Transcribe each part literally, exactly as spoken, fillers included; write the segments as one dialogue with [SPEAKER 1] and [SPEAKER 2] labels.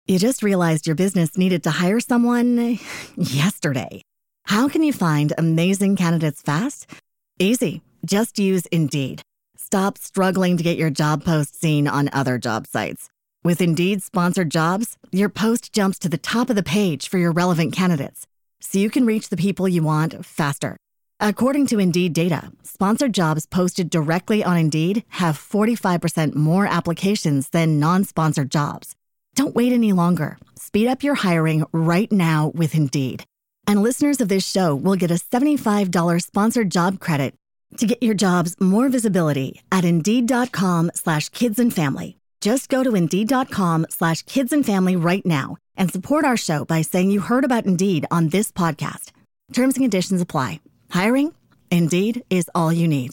[SPEAKER 1] You just realized your business needed to hire someone yesterday. How can you find amazing candidates fast? Easy. Just use Indeed. Stop struggling to get your job post seen on other job sites. With Indeed sponsored jobs, your post jumps to the top of the page for your relevant candidates, so you can reach the people you want faster. According to Indeed data, sponsored jobs posted directly on Indeed have forty-five percent more applications than non-sponsored jobs. Don't wait any longer. Speed up your hiring right now with Indeed. And listeners of this show will get a seventy-five dollars sponsored job credit to get your jobs more visibility at Indeed.com slash kids and family. Just go to Indeed.com slash kids and family right now and support our show by saying you heard about Indeed on this podcast. Terms and conditions apply. Hiring? Indeed is all you need.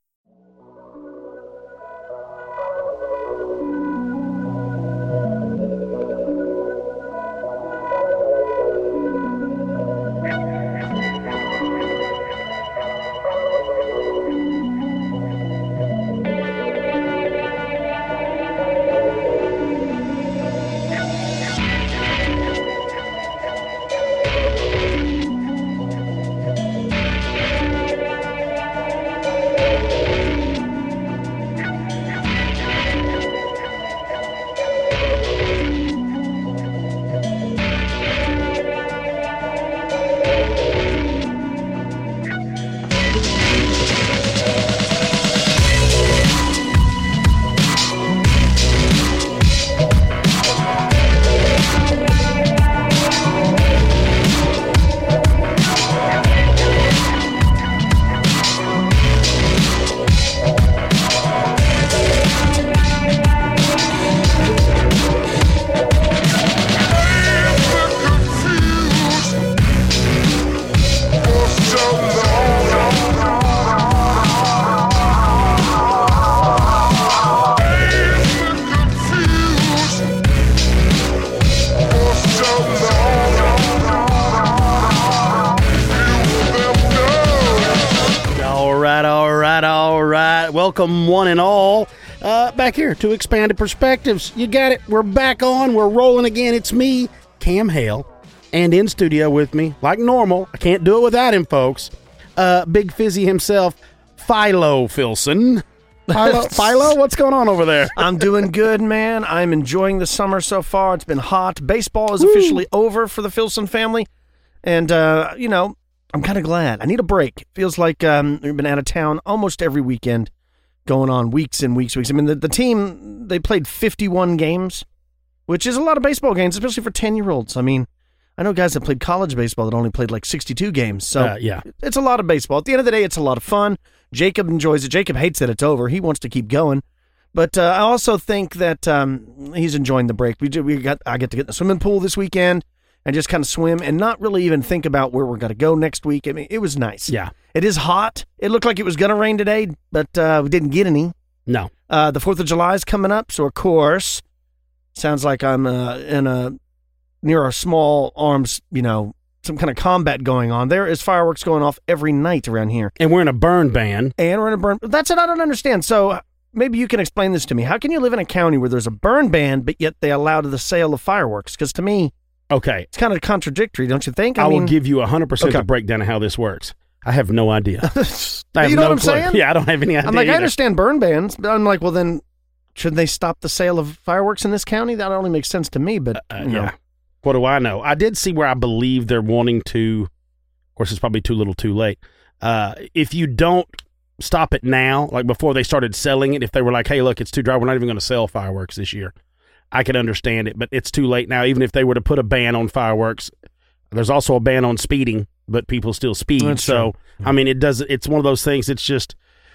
[SPEAKER 2] Welcome, one and all, uh, back here to Expanded Perspectives. You got it. We're back on. We're rolling again. It's me, Cam Hale, and in studio with me, like normal. I can't do it without him, folks. Uh, Big Fizzy himself, Philo Filson. Philo, Philo, what's going on over there?
[SPEAKER 3] I'm doing good, man. I'm enjoying the summer so far. It's been hot. Baseball is
[SPEAKER 2] Woo.
[SPEAKER 3] officially over for the Filson family. And, uh, you know, I'm kind of glad. I need a break. Feels like um, we've been out of town almost every weekend. Going on weeks and weeks and weeks. I mean, the, the team, they played fifty-one games, which is a lot of baseball games, especially for ten-year-olds. I mean, I know guys that played college baseball that only played like sixty-two games. So
[SPEAKER 2] uh, yeah.
[SPEAKER 3] It's a lot of baseball. At the end of the day, it's a lot of fun. Jacob enjoys it. Jacob hates that it's over. He wants to keep going. But uh, I also think that um, he's enjoying the break. We, we got I get to get in the swimming pool this weekend and just kind of swim and not really even think about where we're going to go next week. I mean, it was nice.
[SPEAKER 2] Yeah.
[SPEAKER 3] It is hot. It looked like it was going to rain today, but uh, we didn't get any.
[SPEAKER 2] No.
[SPEAKER 3] Uh, the fourth of July is coming up, so of course, sounds like I'm uh, in a near our small arms, you know, some kind of combat going on. There is fireworks going off every night around here.
[SPEAKER 2] And we're in a burn ban.
[SPEAKER 3] And we're in a burn. That's it. I don't understand. So maybe you can explain this to me. How can you live in a county where there's a burn ban, but yet they allow the sale of fireworks? Because to me,
[SPEAKER 2] okay,
[SPEAKER 3] it's kind of contradictory, don't you think? I,
[SPEAKER 2] I
[SPEAKER 3] mean,
[SPEAKER 2] will give you one hundred percent
[SPEAKER 3] okay.
[SPEAKER 2] the breakdown of how this works. I have no idea. I have
[SPEAKER 3] you know
[SPEAKER 2] no
[SPEAKER 3] what I'm
[SPEAKER 2] clue.
[SPEAKER 3] saying?
[SPEAKER 2] Yeah, I don't have any idea.
[SPEAKER 3] I'm like,
[SPEAKER 2] either.
[SPEAKER 3] I understand burn bans, but I'm like, well, then shouldn't they stop the sale of fireworks in this county? That only makes sense to me, but
[SPEAKER 2] uh,
[SPEAKER 3] you know.
[SPEAKER 2] yeah. What do I know? I did see where I believe they're wanting to, of course, it's probably too little too late. Uh, if you don't stop it now, like before they started selling it, if they were like, hey, look, it's too dry, we're not even going to sell fireworks this year, I could understand it, but it's too late now. Even if they were to put a ban on fireworks, there's also a ban on speeding, but people still speed.
[SPEAKER 3] That's
[SPEAKER 2] so,
[SPEAKER 3] true.
[SPEAKER 2] I mean, it does. It's one of those things. It's just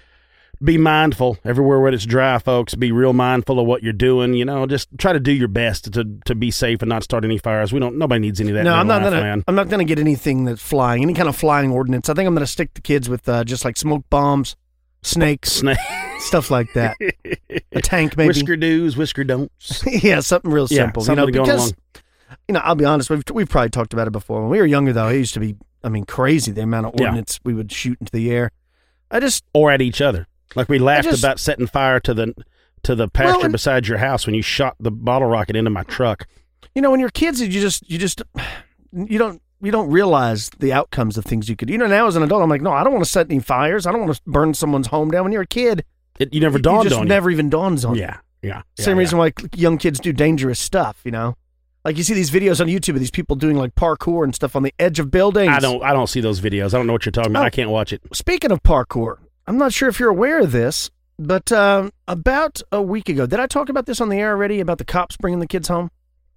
[SPEAKER 2] be mindful everywhere where it's dry, folks. Be real mindful of what you're doing. You know, just try to do your best to to be safe and not start any fires. We don't. Nobody needs any of that.
[SPEAKER 3] No,
[SPEAKER 2] in
[SPEAKER 3] I'm
[SPEAKER 2] their
[SPEAKER 3] not
[SPEAKER 2] life,
[SPEAKER 3] gonna.
[SPEAKER 2] man.
[SPEAKER 3] I'm not gonna get anything that's flying, any kind of flying ordinance. I think I'm gonna stick the kids with uh, just like smoke bombs, snakes,
[SPEAKER 2] Snake.
[SPEAKER 3] stuff like that. A tank, maybe.
[SPEAKER 2] Whisker do's, whisker don'ts.
[SPEAKER 3] Yeah, something real
[SPEAKER 2] Yeah,
[SPEAKER 3] simple.
[SPEAKER 2] something
[SPEAKER 3] you know,
[SPEAKER 2] going
[SPEAKER 3] because
[SPEAKER 2] along.
[SPEAKER 3] you know, I'll be honest. We've we've probably talked about it before. When we were younger, though, it used to be. I mean, crazy the amount of
[SPEAKER 2] Yeah.
[SPEAKER 3] ordnance we would shoot into the air. I just
[SPEAKER 2] Or at each other. Like we laughed
[SPEAKER 3] just-
[SPEAKER 2] about setting fire to the to the pasture
[SPEAKER 3] Well, and-
[SPEAKER 2] beside your house when you shot the bottle rocket into my truck.
[SPEAKER 3] You know, when you're kids, you just, you just, you don't, you don't realize the outcomes of things you could, you know, now as an adult, I'm like, no, I don't want to set any fires. I don't want to burn someone's home down. When you're a kid,
[SPEAKER 2] It, you never
[SPEAKER 3] it,
[SPEAKER 2] dawned
[SPEAKER 3] it just
[SPEAKER 2] on
[SPEAKER 3] never even dawns on
[SPEAKER 2] you.
[SPEAKER 3] you.
[SPEAKER 2] Yeah, yeah.
[SPEAKER 3] Same
[SPEAKER 2] yeah,
[SPEAKER 3] reason
[SPEAKER 2] yeah.
[SPEAKER 3] why young kids do dangerous stuff, you know? Like you see these videos on YouTube of these people doing like parkour and stuff on the edge of buildings.
[SPEAKER 2] I don't, I don't see those videos. I don't know what you're talking about.
[SPEAKER 3] Oh.
[SPEAKER 2] I can't watch it.
[SPEAKER 3] Speaking of parkour, I'm not sure if you're aware of this, but um, about a week ago, did I talk about this on the air already about the cops bringing the kids home?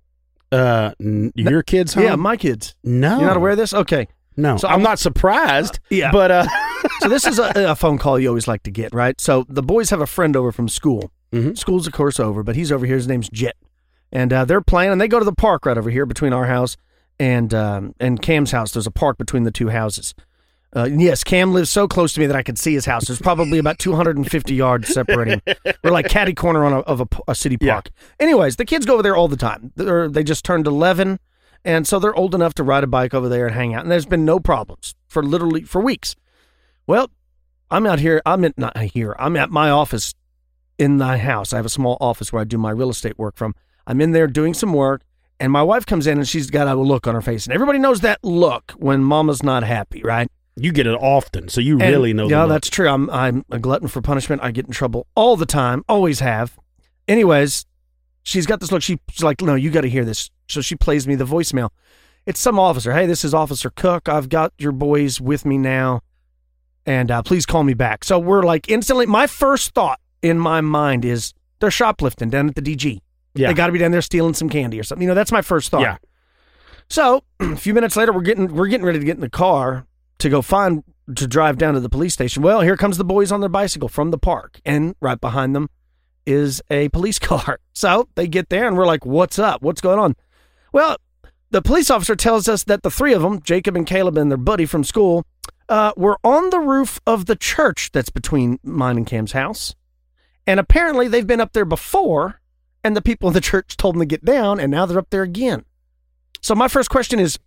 [SPEAKER 2] Uh, n- your kids home?
[SPEAKER 3] Yeah, my kids.
[SPEAKER 2] No.
[SPEAKER 3] You're not aware of this? Okay.
[SPEAKER 2] No.
[SPEAKER 3] So
[SPEAKER 2] I'm
[SPEAKER 3] I'm-
[SPEAKER 2] not surprised.
[SPEAKER 3] Yeah.
[SPEAKER 2] But, uh,
[SPEAKER 3] So this is a, a phone call you always like to get, right? So the boys have a friend over from school.
[SPEAKER 2] Mhm.
[SPEAKER 3] School's, of course, over, but he's over here. His name's Jet. And uh, they're playing, and they go to the park right over here between our house and um, and Cam's house. There's a park between the two houses. Uh, and yes, Cam lives so close to me that I can see his house. There's probably about two hundred fifty yards separating. We're like catty corner on a, of a, a city park. Yeah. Anyways, the kids go over there all the time. They're, they just turned eleven, and so they're old enough to ride a bike over there and hang out. And there's been no problems for literally for weeks. Well, I'm out here. I'm in, not here. I'm at my office in my house. I have a small office where I do my real estate work from. I'm in there doing some work, and my wife comes in, and she's got a look on her face. And everybody knows that look when mama's not happy, right?
[SPEAKER 2] you get it often, so you
[SPEAKER 3] And,
[SPEAKER 2] really know.
[SPEAKER 3] Yeah,
[SPEAKER 2] the
[SPEAKER 3] that's true. I'm I'm a glutton for punishment. I get in trouble all the time. Always have. Anyways, she's got this look. She's like, no, you got to hear this. So she plays me the voicemail. It's some officer. Hey, this is Officer Cook. I've got your boys with me now, and uh, please call me back. So we're like instantly. My first thought in my mind is they're shoplifting down at the D G.
[SPEAKER 2] Yeah.
[SPEAKER 3] They got to be down there stealing some candy or something. You know, that's my first thought.
[SPEAKER 2] Yeah.
[SPEAKER 3] So a few minutes later, we're getting we're getting ready to get in the car to go find to drive down to the police station. Well, here comes the boys on their bicycle from the park, and right behind them is a police car. So they get there, and we're like, "What's up? What's going on?" Well, the police officer tells us that the three of them, Jacob and Caleb and their buddy from school, uh, were on the roof of the church that's between mine and Cam's house, and apparently they've been up there before. And the people in the church told them to get down, and now they're up there again. So my first question is,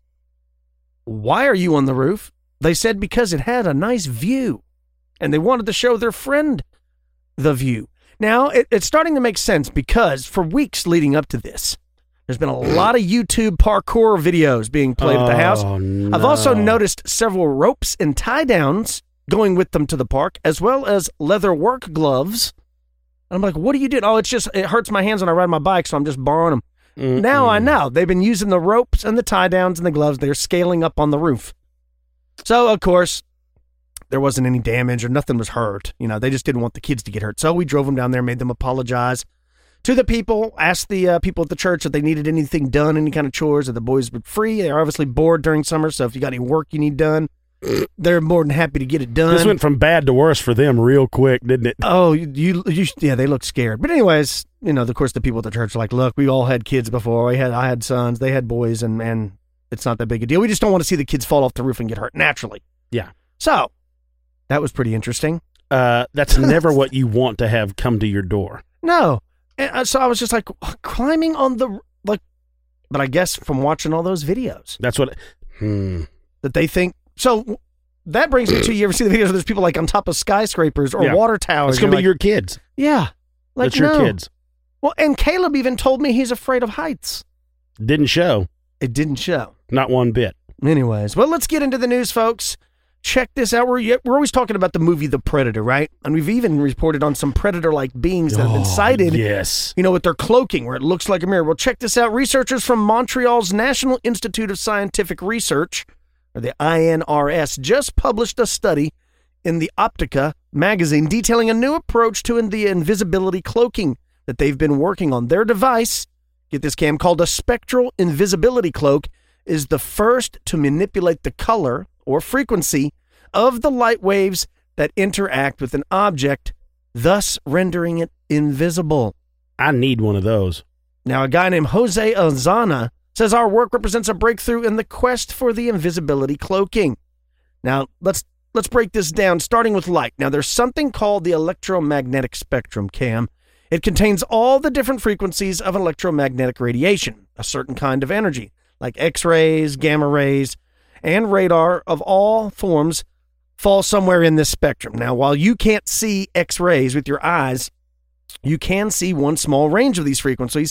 [SPEAKER 3] why are you on the roof? They said because it had a nice view, and they wanted to show their friend the view. Now, it, it's starting to make sense because for weeks leading up to this, there's been a lot of YouTube parkour videos being played at the house.
[SPEAKER 2] Oh, no.
[SPEAKER 3] I've also noticed several ropes and tie-downs going with them to the park, as well as leather work gloves. And I'm like, what are you doing? Oh, it's just, it hurts my hands when I ride my bike, so I'm just borrowing them. Mm-mm. Now I know. They've been using the ropes and the tie downs and the gloves. They're scaling up on the roof. So, of course, there wasn't any damage or nothing was hurt. You know, they just didn't want the kids to get hurt. So we drove them down there, made them apologize to the people, asked the uh, people at the church if they needed anything done, any kind of chores, if the boys were free. They're obviously bored during summer, so if you got any work you need done, they're more than happy to get it done.
[SPEAKER 2] This went from bad to worse for them real quick, didn't it?
[SPEAKER 3] Oh, you, you, you yeah, they look scared. But anyways, you know, of course, the people at the church are like, look, we all had kids before. We had, I had sons, they had boys, and, and it's not that big a deal. We just don't want to see the kids fall off the roof and get hurt naturally.
[SPEAKER 2] Yeah.
[SPEAKER 3] So that was pretty interesting.
[SPEAKER 2] Uh, that's never what you want to have come to your door.
[SPEAKER 3] No. And uh, so I was just like climbing on the, like, but I guess from watching all those videos.
[SPEAKER 2] That's what, hmm.
[SPEAKER 3] That they think, so that brings me to, you ever see the videos where there's people like on top of skyscrapers or
[SPEAKER 2] Yeah.
[SPEAKER 3] water towers?
[SPEAKER 2] It's going to be
[SPEAKER 3] like,
[SPEAKER 2] your kids.
[SPEAKER 3] Yeah. Like,
[SPEAKER 2] That's your
[SPEAKER 3] no.
[SPEAKER 2] kids.
[SPEAKER 3] Well, and Caleb even told me he's afraid of heights.
[SPEAKER 2] Didn't show.
[SPEAKER 3] It didn't show.
[SPEAKER 2] Not one bit.
[SPEAKER 3] Anyways, well, let's get into the news, folks. Check this out. We're, we're always talking about the movie The Predator, right? And we've even reported on some predator-like beings that have been
[SPEAKER 2] Oh,
[SPEAKER 3] sighted,
[SPEAKER 2] yes.
[SPEAKER 3] you know, with their cloaking, where it looks like a mirror. Well, check this out. Researchers from Montreal's National Institute of Scientific Research, or the I N R S, just published a study in the Optica magazine detailing a new approach to the invisibility cloaking that they've been working on. Their device, get this, Cam, called a spectral invisibility cloak, is the first to manipulate the color or frequency of the light waves that interact with an object, thus rendering it invisible.
[SPEAKER 2] I need one of those.
[SPEAKER 3] Now, a guy named Jose Ozana says our work represents a breakthrough in the quest for the invisibility cloaking. Now, let's let's break this down, starting with light. Now, there's something called the electromagnetic spectrum, Cam. It contains all the different frequencies of electromagnetic radiation, a certain kind of energy, like X-rays, gamma rays, and radar of all forms fall somewhere in this spectrum. Now, while you can't see X-rays with your eyes, you can see one small range of these frequencies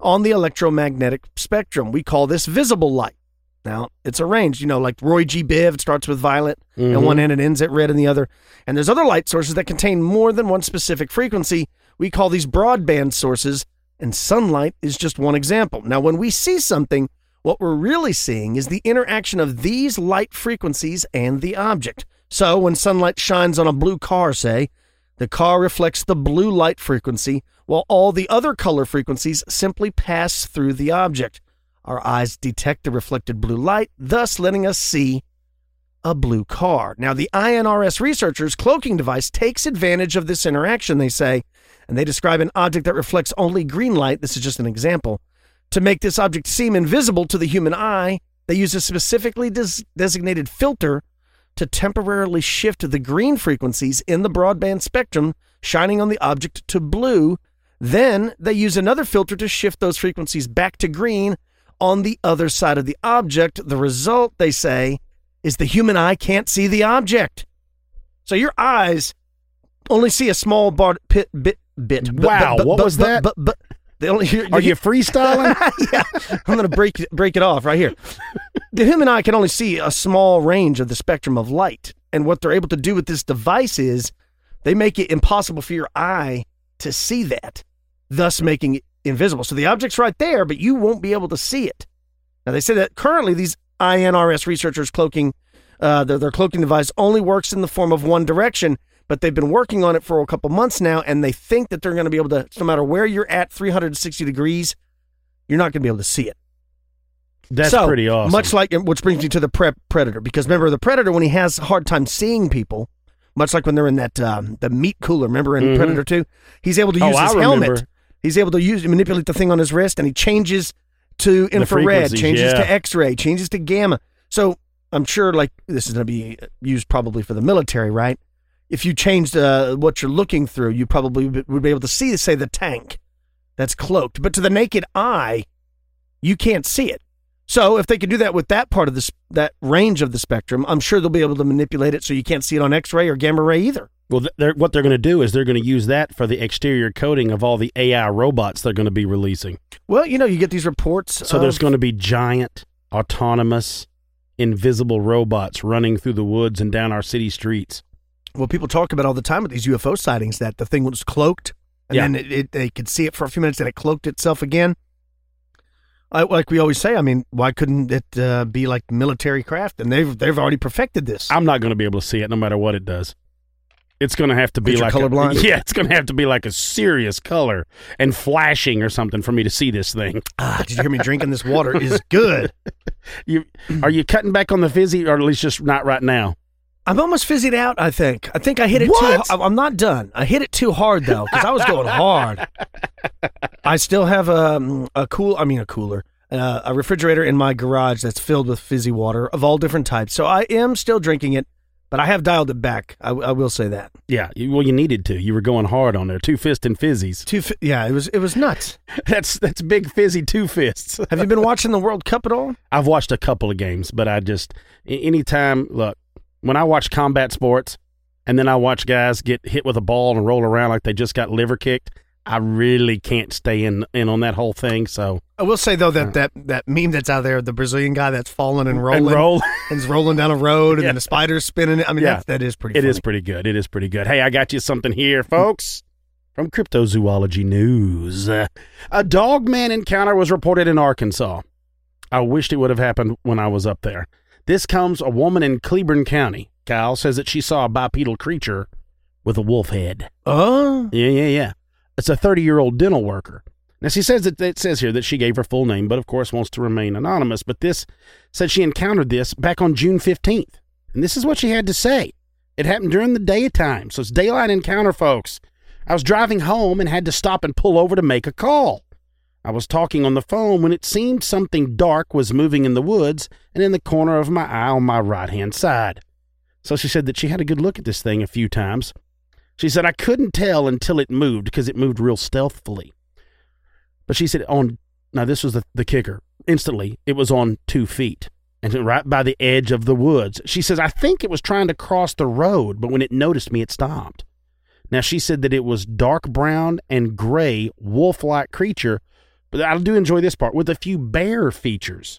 [SPEAKER 3] on the electromagnetic spectrum. We call this visible light. Now, it's arranged, you know, like Roy G. Biv, it starts with violet mm-hmm. at one end and ends at red in the other. And there's other light sources that contain more than one specific frequency. We call these broadband sources, and sunlight is just one example. Now, when we see something, what we're really seeing is the interaction of these light frequencies and the object. So, when sunlight shines on a blue car, say, the car reflects the blue light frequency, while all the other color frequencies simply pass through the object. Our eyes detect the reflected blue light, thus letting us see a blue car. Now, the I N R S researchers' cloaking device takes advantage of this interaction, they say, and they describe an object that reflects only green light, this is just an example. To make this object seem invisible to the human eye, they use a specifically des- designated filter to temporarily shift the green frequencies in the broadband spectrum shining on the object to blue. Then they use another filter to shift those frequencies back to green on the other side of the object. The result, they say, is the human eye can't see the object. So your eyes only see a small bar, pit, bit, bit.
[SPEAKER 2] Wow,
[SPEAKER 3] but, but,
[SPEAKER 2] what
[SPEAKER 3] but,
[SPEAKER 2] was
[SPEAKER 3] but,
[SPEAKER 2] that?
[SPEAKER 3] But, but, they only,
[SPEAKER 2] Are you freestyling?
[SPEAKER 3] Yeah, I'm going to break break it off right here. The human eye can only see a small range of the spectrum of light. And what they're able to do with this device is they make it impossible for your eye to see that, thus making it invisible. So the object's right there, but you won't be able to see it. Now, they say that currently these I N R S researchers cloaking, uh, their, their cloaking device only works in the form of one direction, but they've been working on it for a couple months now, and they think that they're going to be able to, no matter where you're at, three hundred sixty degrees, you're not going to be able to see it.
[SPEAKER 2] That's
[SPEAKER 3] so,
[SPEAKER 2] pretty awesome.
[SPEAKER 3] Much like, which brings me to the pre- Predator, because remember, the Predator, when he has a hard time seeing people, much like when they're in that um, the meat cooler, remember in mm-hmm. Predator two, he's able to use
[SPEAKER 2] oh,
[SPEAKER 3] his
[SPEAKER 2] I
[SPEAKER 3] helmet.
[SPEAKER 2] remember.
[SPEAKER 3] He's able to use manipulate the thing on his wrist, and he changes to infrared, changes
[SPEAKER 2] yeah.
[SPEAKER 3] to X-ray, changes to gamma. So I'm sure, like, this is going to be used probably for the military, right? If you changed uh, what you're looking through, you probably would be able to see, say, the tank that's cloaked. But to the naked eye, you can't see it. So if they can do that with that part of this, that range of the spectrum, I'm sure they'll be able to manipulate it so you can't see it on X-ray or gamma ray either.
[SPEAKER 2] Well, they're, what they're going to do is they're going to use that for the exterior coating of all the A I robots they're going to be releasing.
[SPEAKER 3] Well, you know, you get these reports.
[SPEAKER 2] So
[SPEAKER 3] of,
[SPEAKER 2] there's going to be giant, autonomous, invisible robots running through the woods and down our city streets.
[SPEAKER 3] Well, people talk about all the time with these U F O sightings that the thing was cloaked, and
[SPEAKER 2] yeah.
[SPEAKER 3] then it, it, they could see it for a few minutes, and it cloaked itself again. I, like we always say, I mean, why couldn't it uh, be like military craft? And they've they've already perfected this.
[SPEAKER 2] I'm not going to be able to see it no matter what it does. It's going to have to be like
[SPEAKER 3] colorblind.
[SPEAKER 2] A, yeah, it's going to have to be like a serious color and flashing or something for me to see this thing.
[SPEAKER 3] Ah, did you hear me drinking this water? Is good.
[SPEAKER 2] You are you cutting back on the fizzy, or at least just not right now?
[SPEAKER 3] I'm almost fizzied out, I think. I think I hit it
[SPEAKER 2] what?
[SPEAKER 3] too I'm not done. I hit it too hard, though, because I was going hard. I still have a, a cool, I mean a cooler, uh, a refrigerator in my garage that's filled with fizzy water of all different types. So I am still drinking it, but I have dialed it back. I, I will say that.
[SPEAKER 2] Yeah, you, well, you needed to. You were going hard on there. Two fist and fizzies.
[SPEAKER 3] Two, fi- yeah, it was it was nuts.
[SPEAKER 2] that's that's big fizzy two fists.
[SPEAKER 3] Have you been watching the World Cup at all?
[SPEAKER 2] I've watched a couple of games, but I just, anytime, look, when I watch combat sports and then I watch guys get hit with a ball and roll around like they just got liver kicked, I really can't stay in, in on that whole thing. So
[SPEAKER 3] I will say, though, that, uh, that, that meme that's out there, the Brazilian guy that's falling and rolling.
[SPEAKER 2] And roll.
[SPEAKER 3] and is rolling down a road, and
[SPEAKER 2] yeah.
[SPEAKER 3] then the spider's spinning it. I mean,
[SPEAKER 2] yeah.
[SPEAKER 3] that, that is pretty
[SPEAKER 2] It
[SPEAKER 3] funny.
[SPEAKER 2] is pretty good. It is pretty good. Hey, I got you something here, folks, from Cryptozoology News. Uh, a dog-man encounter was reported in Arkansas. I wished it would have happened when I was up there. This comes a woman in Cleburne County. Kyle says that she saw a bipedal creature with a wolf head.
[SPEAKER 3] Oh?
[SPEAKER 2] Yeah, yeah, yeah. It's a thirty-year-old dental worker. Now, she says that it says here that she gave her full name, but of course wants to remain anonymous. But this said she encountered this back on June fifteenth. And this is what she had to say. It happened during the daytime, so it's daylight encounter, folks. I was driving home and had to stop and pull over to make a call. I was talking on the phone when it seemed something dark was moving in the woods and in the corner of my eye on my right-hand side. So she said that she had a good look at this thing a few times. She said, I couldn't tell until it moved because it moved real stealthily. But she said on, now this was the, the kicker, instantly it was on two feet and right by the edge of the woods. She says, I think it was trying to cross the road, but when it noticed me, it stopped. Now she said that it was dark brown and gray wolf-like creature but I do enjoy this part, with a few bear features.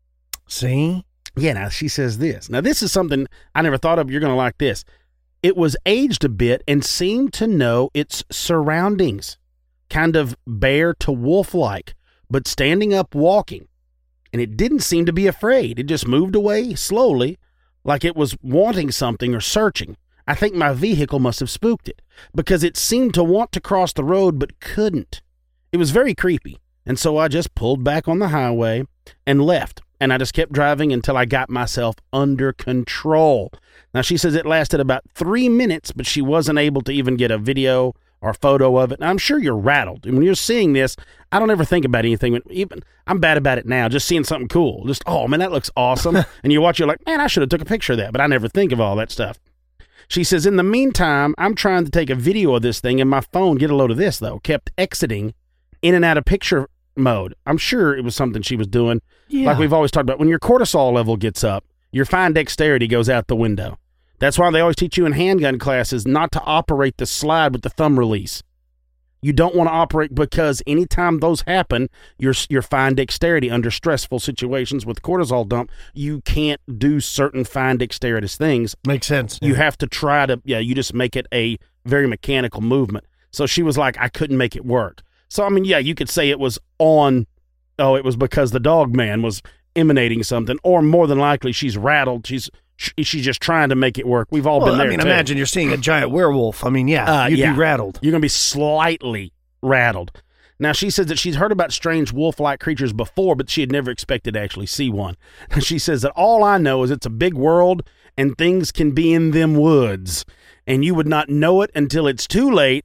[SPEAKER 3] See?
[SPEAKER 2] Yeah, now she says this. Now, this is something I never thought of. You're going to like this. It was aged a bit and seemed to know its surroundings, kind of bear to wolf-like, but standing up walking. And it didn't seem to be afraid. It just moved away slowly, like it was wanting something or searching. I think my vehicle must have spooked it, because it seemed to want to cross the road but couldn't. It was very creepy, and so I just pulled back on the highway and left, and I just kept driving until I got myself under control. Now, she says it lasted about three minutes, but she wasn't able to even get a video or photo of it. Now, I'm sure you're rattled. And when you're seeing this, I don't ever think about anything. Even I'm bad about it now, just seeing something cool. Just, oh, man, that looks awesome. And you watch, you're like, man, I should have took a picture of that, but I never think of all that stuff. She says, in the meantime, I'm trying to take a video of this thing, and my phone, get a load of this, though, kept exiting in and out of picture mode. I'm sure it was something she was doing.
[SPEAKER 3] Yeah.
[SPEAKER 2] Like we've always talked about, when your cortisol level gets up, your fine dexterity goes out the window. That's why they always teach you in handgun classes not to operate the slide with the thumb release. You don't want to operate, because anytime those happen, your your fine dexterity under stressful situations with cortisol dump, you can't do certain fine dexterous things.
[SPEAKER 3] Makes sense.
[SPEAKER 2] You
[SPEAKER 3] yeah.
[SPEAKER 2] have to try to, yeah, you just make it a very mechanical movement. So she was like, I couldn't make it work. So, I mean, yeah, you could say it was on, oh, it was because the dog man was emanating something, or more than likely she's rattled. She's she's just trying to make it work. We've all
[SPEAKER 3] well,
[SPEAKER 2] been there,
[SPEAKER 3] I mean,
[SPEAKER 2] too.
[SPEAKER 3] imagine you're seeing a giant werewolf. I mean, yeah,
[SPEAKER 2] Uh,
[SPEAKER 3] you'd
[SPEAKER 2] yeah.
[SPEAKER 3] be rattled.
[SPEAKER 2] You're going to be slightly rattled. Now, she says that she's heard about strange wolf-like creatures before, but she had never expected to actually see one. She says that all I know is it's a big world, and things can be in them woods, and you would not know it until it's too late,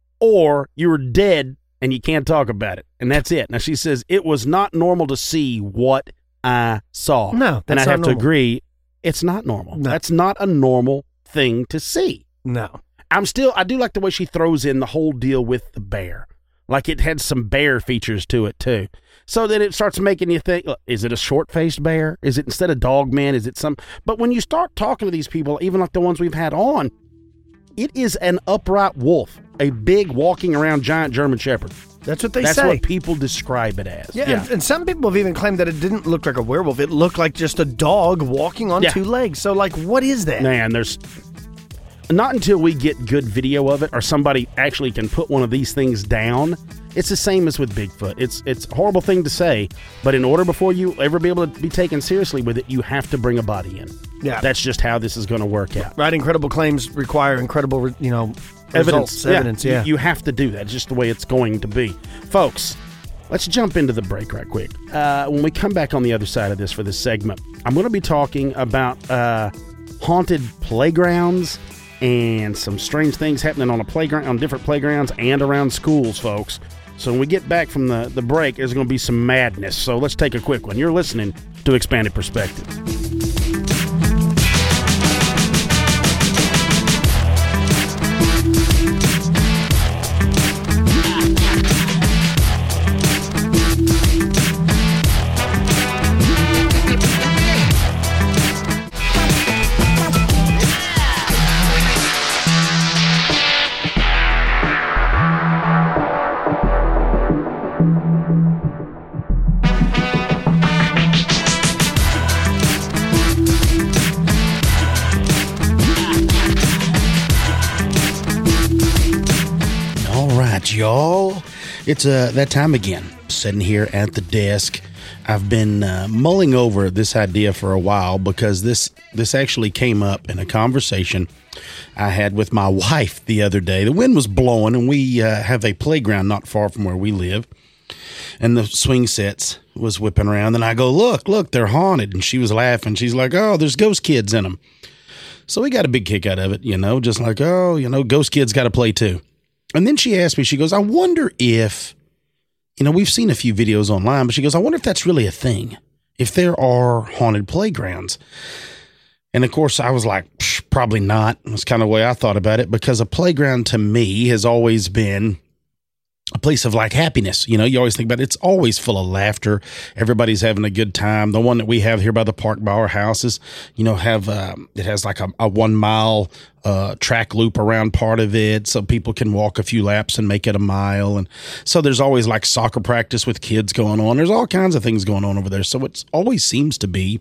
[SPEAKER 2] or you're dead and you can't talk about it. And that's it. Now, she says it was not normal to see what I saw.
[SPEAKER 3] No,
[SPEAKER 2] and I
[SPEAKER 3] that's
[SPEAKER 2] have
[SPEAKER 3] not
[SPEAKER 2] to
[SPEAKER 3] normal.
[SPEAKER 2] agree, it's not normal.
[SPEAKER 3] No.
[SPEAKER 2] That's not a normal thing to see.
[SPEAKER 3] No.
[SPEAKER 2] I'm still, I do like the way she throws in the whole deal with the bear. Like it had some bear features to it, too. So then it starts making you think, look, is it a short-faced bear? Is it instead of dog man? Is it some, but when you start talking to these people, even like the ones we've had on, it is an upright wolf, a big walking around giant German Shepherd.
[SPEAKER 3] That's what they
[SPEAKER 2] That's
[SPEAKER 3] say.
[SPEAKER 2] what people describe it as.
[SPEAKER 3] Yeah, And, and some people have even claimed that it didn't look like a werewolf. It looked like just a dog walking on
[SPEAKER 2] Yeah.
[SPEAKER 3] two legs. So, like, what is that?
[SPEAKER 2] Man, there's not until we get good video of it or somebody actually can put one of these things down. It's the same as with Bigfoot. It's it's a horrible thing to say, but in order before you ever be able to be taken seriously with it, you have to bring a body in.
[SPEAKER 3] Yeah.
[SPEAKER 2] That's just how this is going to work out.
[SPEAKER 3] Right, incredible claims require incredible, you know,
[SPEAKER 2] Evidence.
[SPEAKER 3] results. Evidence, yeah.
[SPEAKER 2] You, you have to do that. It's just the way it's going to be. Folks, let's jump into the break right quick. Uh, when we come back on the other side of this for this segment, I'm going to be talking about uh, haunted playgrounds and some strange things happening on a playground, on different playgrounds and around schools, folks. So when we get back from the, the break, there's going to be some madness. So let's take a quick one. You're listening to Expanded Perspective. Y'all, it's uh, that time again, sitting here at the desk. I've been uh, mulling over this idea for a while because this this actually came up in a conversation I had with my wife the other day. The wind was blowing, and we uh, have a playground not far from where we live, and the swing sets was whipping around, and I go, look, look, they're haunted, and she was laughing. She's like, oh, there's ghost kids in them. So we got a big kick out of it, you know, just like, oh, you know, ghost kids got to play too. And then she asked me, she goes, I wonder if, you know, we've seen a few videos online, but she goes, I wonder if that's really a thing, if there are haunted playgrounds. And of course, I was like, probably not. That's kind of the way I thought about it, because a playground to me has always been a place of like happiness. You know, you always think about it. It's always full of laughter. Everybody's having a good time. The one that we have here by the park by our house is, you know, have, um, it has like a, a one mile, uh, track loop around part of it. So people can walk a few laps and make it a mile. And so there's always like soccer practice with kids going on. There's all kinds of things going on over there. So it always seems to be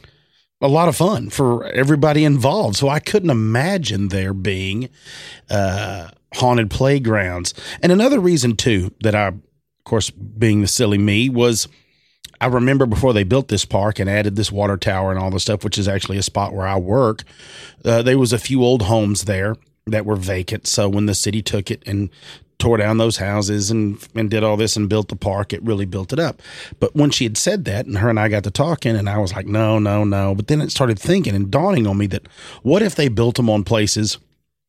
[SPEAKER 2] a lot of fun for everybody involved. So I couldn't imagine there being, uh, haunted playgrounds. And another reason too that I, of course, being the silly me, was I remember before they built this park and added this water tower and all the stuff, which is actually a spot where I work, uh, there was a few old homes there that were vacant. So when the city took it and tore down those houses and and did all this and built the park, it really built it up. But when she had said that, and her and I got to talking, and I was like, no, no, no. But then it started thinking and dawning on me that what if they built them on places,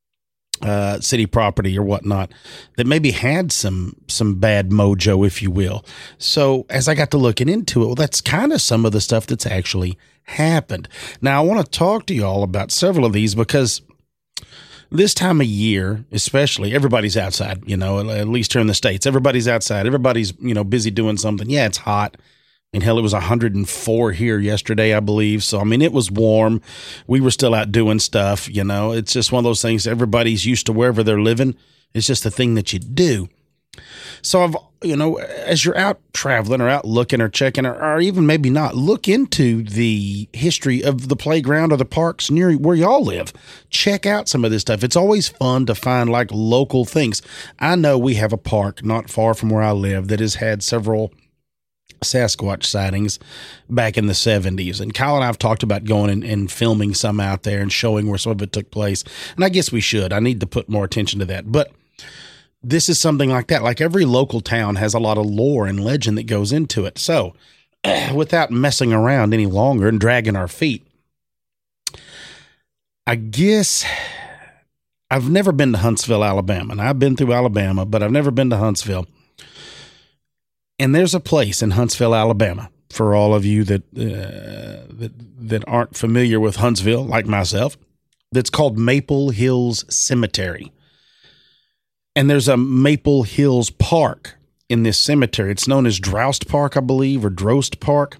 [SPEAKER 2] uh, city property or whatnot, that maybe had some some bad mojo, if you will. So as I got to looking into it, well, that's kind of some of the stuff that's actually happened. Now, I want to talk to you all about several of these because this time of year, especially, everybody's outside, you know, at least here in the States. Everybody's outside. Everybody's, you know, busy doing something. Yeah, it's hot. And hell, it was one hundred four here yesterday, I believe. So, I mean, it was warm. We were still out doing stuff, you know. It's just one of those things. Everybody's used to wherever they're living. It's just a thing that you do. So, I've, you know, as you're out traveling or out looking or checking or, or even maybe not, look into the history of the playground or the parks near where y'all live. Check out some of this stuff. It's always fun to find like local things. I know we have a park not far from where I live that has had several Sasquatch sightings back in the seventies. And Kyle and I have talked about going and, and filming some out there and showing where some of it took place. And I guess we should. I need to put more attention to that. But this is something like that. Like every local town has a lot of lore and legend that goes into it. So without messing around any longer and dragging our feet, I guess I've never been to Huntsville, Alabama. And I've been through Alabama, but I've never been to Huntsville. And there's a place in Huntsville, Alabama, for all of you that, uh, that that aren't familiar with Huntsville, like myself, that's called Maple Hills Cemetery. And there's a Maple Hills Park in this cemetery. It's known as Drost Park, I believe, or Drost Park,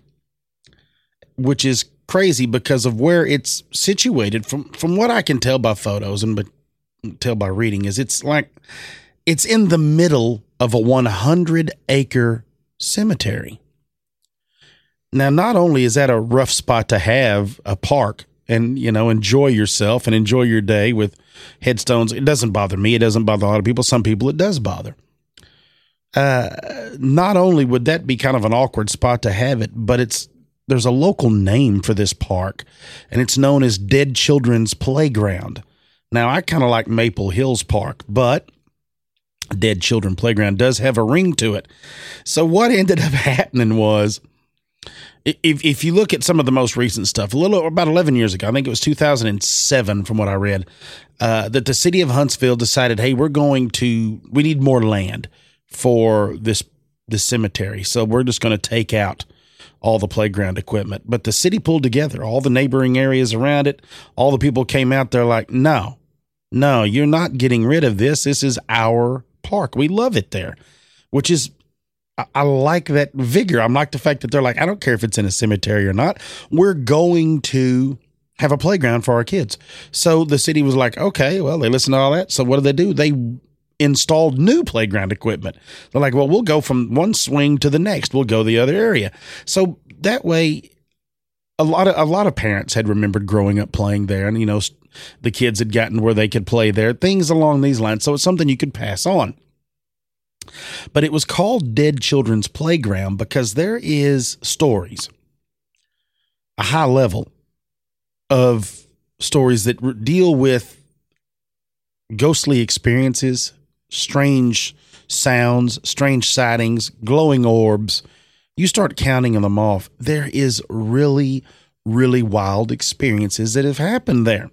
[SPEAKER 2] which is crazy because of where it's situated. From from what I can tell by photos and but tell by reading, is it's like it's in the middle of a one hundred acre cemetery. Now, not only is that a rough spot to have a park and, you know, enjoy yourself and enjoy your day with headstones. It doesn't bother me. It doesn't bother a lot of people. Some people it does bother. Uh, not only would that be kind of an awkward spot to have it, but it's, there's a local name for this park and it's known as Dead Children's Playground. Now, I kind of like Maple Hills Park, but Dead Children Playground does have a ring to it. So what ended up happening was, if if you look at some of the most recent stuff, a little about eleven years ago, I think it was two thousand seven from what I read, uh, that the city of Huntsville decided, hey, we're going to, we need more land for this, this cemetery. So we're just going to take out all the playground equipment. But the city pulled together, all the neighboring areas around it, all the people came out there like, no, no, you're not getting rid of this. This is our park. We love it there, which is, I, I like that vigor. I like the fact that they're like, I don't care if it's in a cemetery or not. We're going to have a playground for our kids. So the city was like, okay, well, they listened to all that. So what did they do? They installed new playground equipment. They're like, well, we'll go from one swing to the next. We'll go the other area. So that way, a lot of, a lot of parents had remembered growing up playing there, and, you know, the kids had gotten where they could play there, things along these lines. So it's something you could pass on. But it was called Dead Children's Playground because there is stories, a high level of stories that re- deal with ghostly experiences, strange sounds, strange sightings, glowing orbs. You start counting them off. There is really, really wild experiences that have happened there.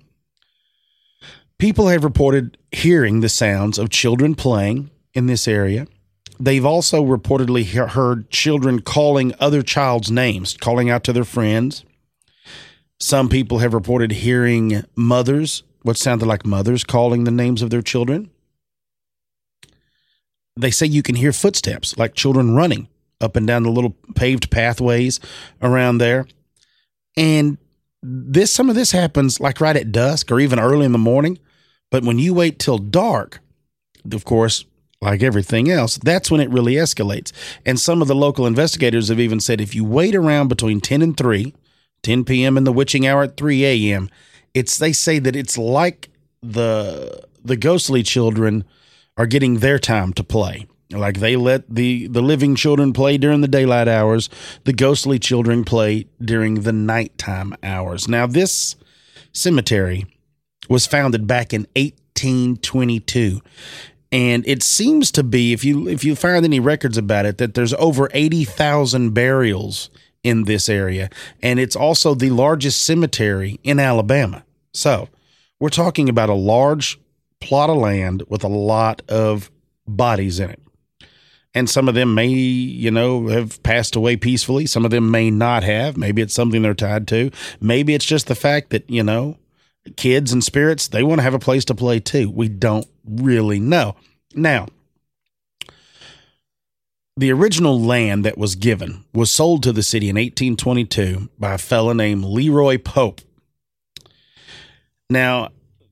[SPEAKER 2] People have reported hearing the sounds of children playing in this area. They've also reportedly he- heard children calling other child's names, calling out to their friends. Some people have reported hearing mothers, what sounded like mothers, calling the names of their children.
[SPEAKER 4] they say you can hear footsteps, like children running up and down the little paved pathways around there. And this, some of this happens like right at dusk or even early in the morning. But when you wait till dark, of course, like everything else, that's when it really escalates. And some of the local investigators have even said if you wait around between ten and three, ten p.m. and the witching hour at three a.m., it's, they say that it's like the the ghostly children are getting their time to play. Like they let the, the living children play during the daylight hours, the ghostly children play during the nighttime hours. Now, this cemetery was founded back in eighteen twenty-two. And it seems to be, if you if you find any records about it, that there's over eighty thousand burials in this area. And it's also the largest cemetery in Alabama. So we're talking about a large plot of land with a lot of bodies in it. And some of them may, you know, have passed away peacefully. Some of them may not have. Maybe it's something they're tied to. Maybe it's just the fact that, you know, kids and spirits, they want to have a place to play too. We don't really know. Now, the original land that was given was sold to the city in eighteen twenty-two by a fellow named Leroy Pope. Now,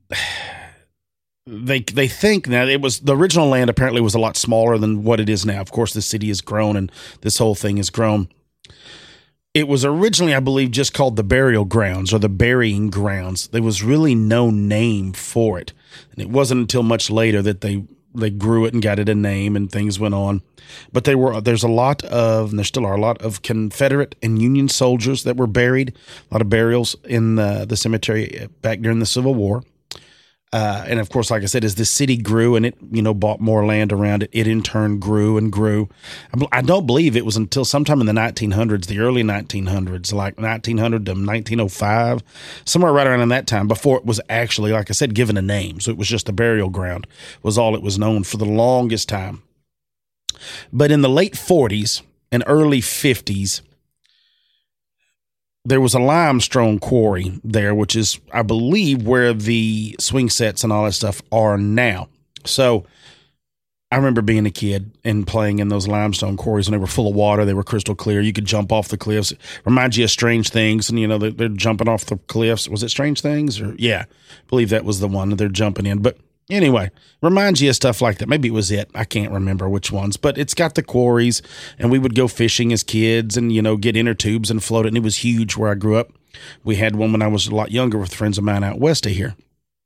[SPEAKER 4] they they think now it was the original land apparently was a lot smaller than what it is now. Of course, the city has grown and this whole thing has grown. It was originally, I believe, just called the burial grounds or the burying grounds. There was really no name for it. And it wasn't until much later that they, they grew it and got it a name and things went on. But they were there's a lot of, and there still are a lot of Confederate and Union soldiers that were buried, a lot of burials in the, the cemetery back during the Civil War. Uh, and of course, like I said, as the city grew and it, you know, bought more land around it, it in turn grew and grew. I don't believe it was until sometime in the nineteen hundreds, the early nineteen hundreds, like nineteen hundred to nineteen oh five, somewhere right around in that time, before it was actually, like I said, given a name. So it was just a burial ground was all it was known for the longest time. But in the late forties and early fifties, there was a limestone quarry there, which is, I believe, where the swing sets and all that stuff are now. So I remember being a kid and playing in those limestone quarries, and they were full of water. They were crystal clear. You could jump off the cliffs. Reminds you of Strange Things, and, you know, they're, they're jumping off the cliffs. Was it Strange Things? Or yeah, I believe that was the one that they're jumping in. But anyway, reminds you of stuff like that. Maybe it was it. I can't remember which ones, but it's got the quarries, and we would go fishing as kids and, you know, get inner tubes and float it. And it was huge where I grew up. We had one when I was a lot younger with friends of mine out west of here.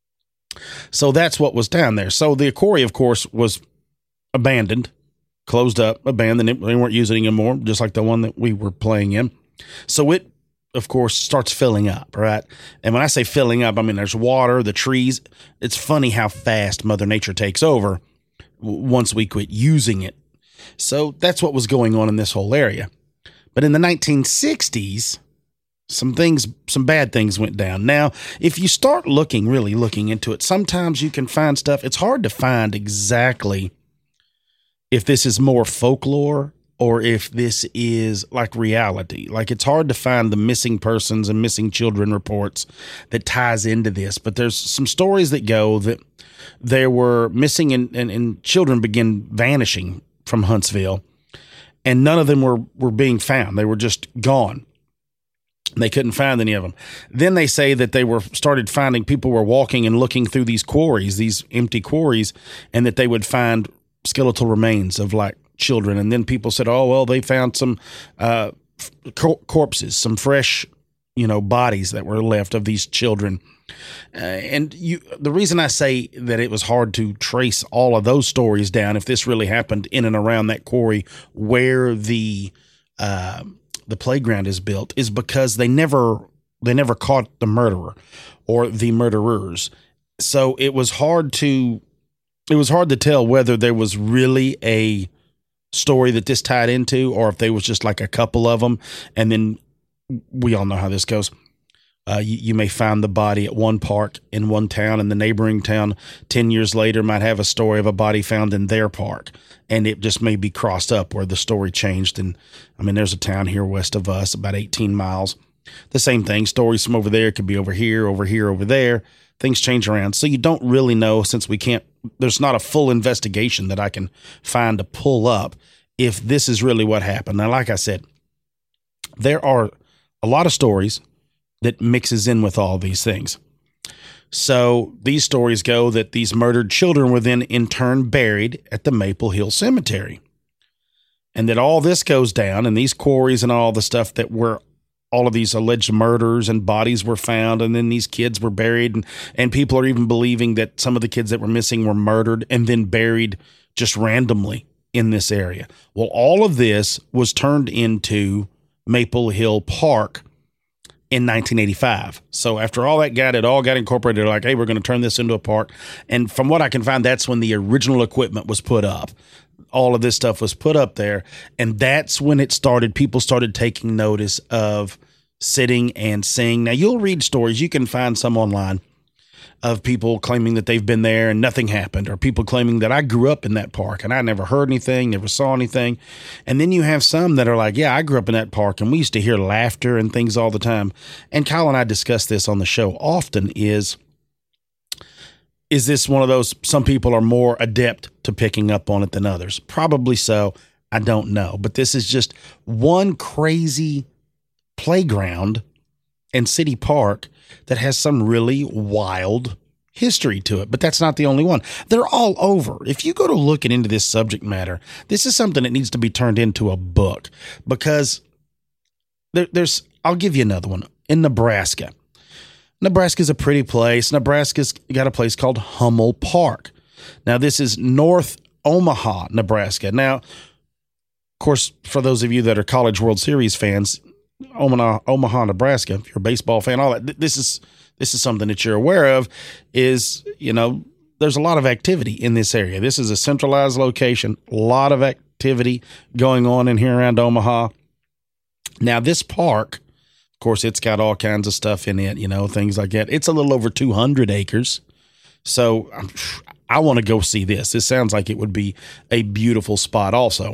[SPEAKER 4] So that's what was down there. So the quarry, of course, was abandoned, closed up, abandoned. They weren't using it anymore, just like the one that we were playing in. So it, of course, starts filling up, right? And when I say filling up, I mean there's water, the trees. It's funny how fast Mother Nature takes over once we quit using it. So that's what was going on in this whole area. But in the nineteen sixties, some things, some bad things went down. Now, if you start looking, really looking into it, sometimes you can find stuff. It's hard to find exactly if this is more folklore or if this is like reality. Like, it's hard to find the missing persons and missing children reports that ties into this. But there's some stories that go that there were missing and, and, and children begin vanishing from Huntsville, and none of them were, were being found. They were just gone. They couldn't find any of them. Then they say that they were started finding, people were walking and looking through these quarries, these empty quarries, and that they would find skeletal remains of like children. And then people said, oh, well, they found some uh, cor- corpses, some fresh, you know, bodies that were left of these children. Uh, and you, the reason I say that it was hard to trace all of those stories down, if this really happened in and around that quarry where the uh, the playground is built, is because they never they never caught the murderer or the murderers. So it was hard to it was hard to tell whether there was really a story that this tied into, or if they was just like a couple of them. And then we all know how this goes. Uh, you, you may find the body at one park in one town, and the neighboring town ten years later might have a story of a body found in their park, and it just may be crossed up where the story changed. And I mean, there's a town here west of us, about eighteen miles, the same thing. Stories from over there could be over here, over here, over there. Things change around. So you don't really know, since we can't, there's not a full investigation that I can find to pull up if this is really what happened. Now, like I said, there are a lot of stories that mixes in with all these things. So these stories go that these murdered children were then in turn buried at the Maple Hill Cemetery. And that all this goes down, and these quarries and all the stuff that were all of these alleged murders and bodies were found, and then these kids were buried, and, and people are even believing that some of the kids that were missing were murdered and then buried just randomly in this area. Well, all of this was turned into Maple Hill Park in nineteen eighty-five. So after all that got, it all got incorporated, they're like, hey, we're going to turn this into a park. And from what I can find, that's when the original equipment was put up. All of this stuff was put up there. And that's when it started. People started taking notice of sitting and seeing. Now, you'll read stories. You can find some online of people claiming that they've been there and nothing happened, or people claiming that I grew up in that park and I never heard anything, never saw anything. And then you have some that are like, yeah, I grew up in that park and we used to hear laughter and things all the time. And Kyle and I discuss this on the show often is, is this one of those, some people are more adept to picking up on it than others? Probably so. I don't know. But this is just one crazy playground and city park that has some really wild history to it. But that's not the only one. They're all over. If you go to looking into this subject matter, this is something that needs to be turned into a book, because there, there's, I'll give you another one. In Nebraska. Nebraska's a pretty place. Nebraska's got a place called Hummel Park. Now, this is North Omaha, Nebraska. Now, of course, for those of you that are College World Series fans, Omaha, Omaha, Nebraska, if you're a baseball fan, all that, this is this is something that you're aware of, is, you know, there's a lot of activity in this area. This is a centralized location, a lot of activity going on in here around Omaha. Now, this park, of course, it's got all kinds of stuff in it, you know, things like that. It's a little over two hundred acres. So I'm, I want to go see this. This sounds like it would be a beautiful spot also.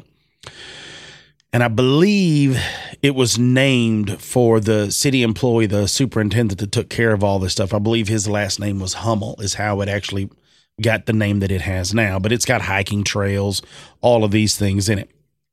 [SPEAKER 4] And I believe it was named for the city employee, the superintendent that took care of all this stuff. I believe his last name was Hummel, is how it actually got the name that it has now. But it's got hiking trails, all of these things in it.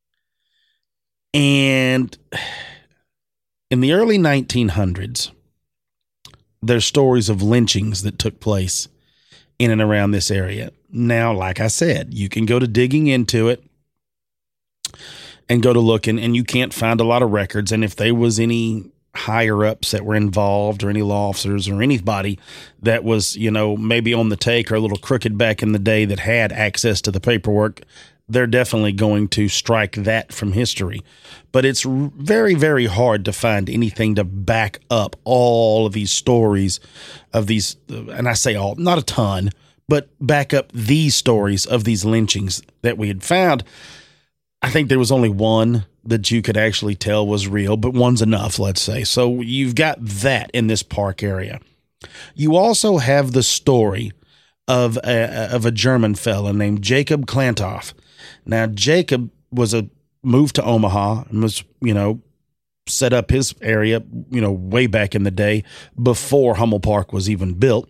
[SPEAKER 4] And in the early nineteen hundreds, there's stories of lynchings that took place in and around this area. Now, like I said, you can go to digging into it and go to looking, and you can't find a lot of records. And if there was any higher ups that were involved, or any law officers, or anybody that was, you know, maybe on the take or a little crooked back in the day that had access to the paperwork, they're definitely going to strike that from history. But it's very, very hard to find anything to back up all of these stories of these, and I say all, not a ton, but back up these stories of these lynchings that we had found. I think there was only one that you could actually tell was real, but one's enough, let's say. So you've got that in this park area. You also have the story of a, of a German fella named Jacob Klantoff. Now, Jacob was a moved to Omaha and was, you know, set up his area, you know, way back in the day before Hummel Park was even built.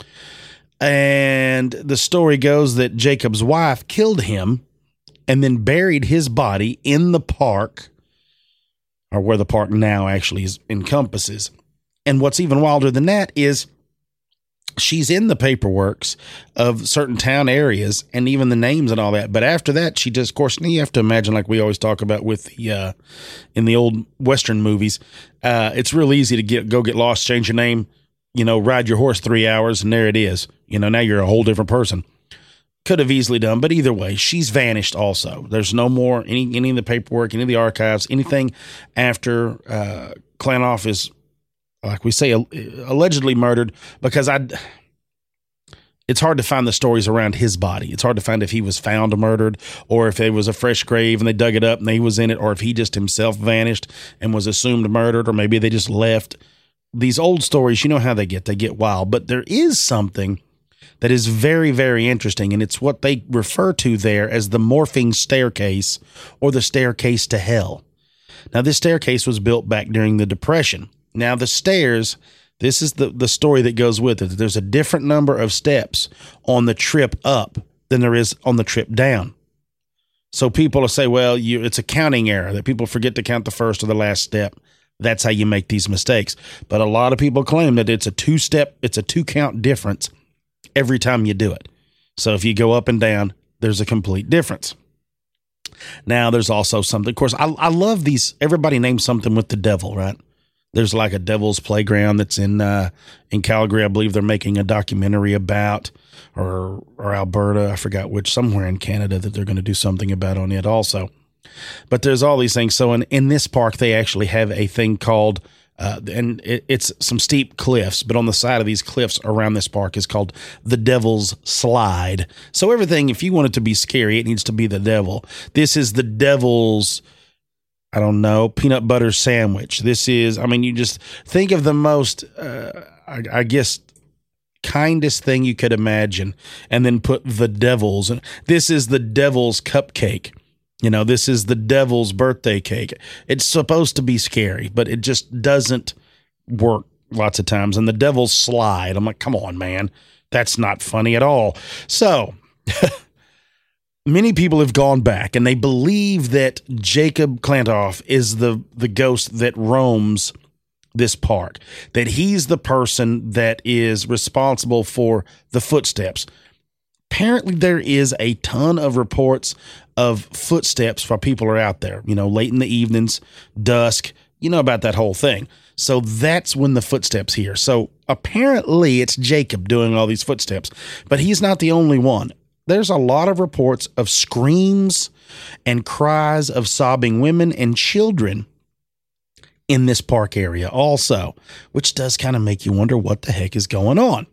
[SPEAKER 4] And the story goes that Jacob's wife killed him and then buried his body in the park, or where the park now actually is, encompasses. And what's even wilder than that is she's in the paperworks of certain town areas and even the names and all that. But after that, she just, of course, you have to imagine, like we always talk about with the, uh, in the old Western movies, uh, it's real easy to get, go get lost, change your name, you know, ride your horse three hours and there it is. You know, now you're a whole different person. Could have easily done, but either way, she's vanished also. There's no more, any, any of the paperwork, any of the archives, anything after, uh, Klantoff is, like we say, allegedly murdered, because I, it's hard to find the stories around his body. It's hard to find if he was found murdered, or if there was a fresh grave and they dug it up and he was in it, or if he just himself vanished and was assumed murdered, or maybe they just left. These old stories, you know how they get, they get wild, but there is something that is very, very interesting, and it's what they refer to there as the morphing staircase, or the staircase to hell. Now, this staircase was built back during the Depression. Now, the stairs, this is the, the story that goes with it. There's a different number of steps on the trip up than there is on the trip down. So people will say, well, you, it's a counting error, that people forget to count the first or the last step. That's how you make these mistakes. But a lot of people claim that it's a two-step, it's a two-count difference every time you do it. So if you go up and down, there's a complete difference. Now, there's also something, of course, I, I love these, everybody names something with the devil, right? There's like a devil's playground that's in uh, in Calgary. I believe they're making a documentary about, or or Alberta, I forgot which, somewhere in Canada that they're going to do something about on it also. But there's all these things. So in, in this park, they actually have a thing called, uh, and it, it's some steep cliffs, but on the side of these cliffs around this park is called the Devil's Slide. So everything, if you want it to be scary, it needs to be the devil. This is the Devil's, I don't know, peanut butter sandwich. This is, I mean, you just think of the most, uh, I, I guess, kindest thing you could imagine, and then put the devil's. This is the devil's cupcake. You know, this is the devil's birthday cake. It's supposed to be scary, but it just doesn't work lots of times. And the Devil's Slide, I'm like, come on, man. That's not funny at all. So many people have gone back, and they believe that Jacob Klantoff is the, the ghost that roams this park, that he's the person that is responsible for the footsteps. Apparently, there is a ton of reports of footsteps while people are out there, you know, late in the evenings, dusk, you know about that whole thing. So that's when the footsteps here. So apparently it's Jacob doing all these footsteps, but he's not the only one. There's a lot of reports of screams and cries of sobbing women and children in this park area also, which does kind of make you wonder what the heck is going on.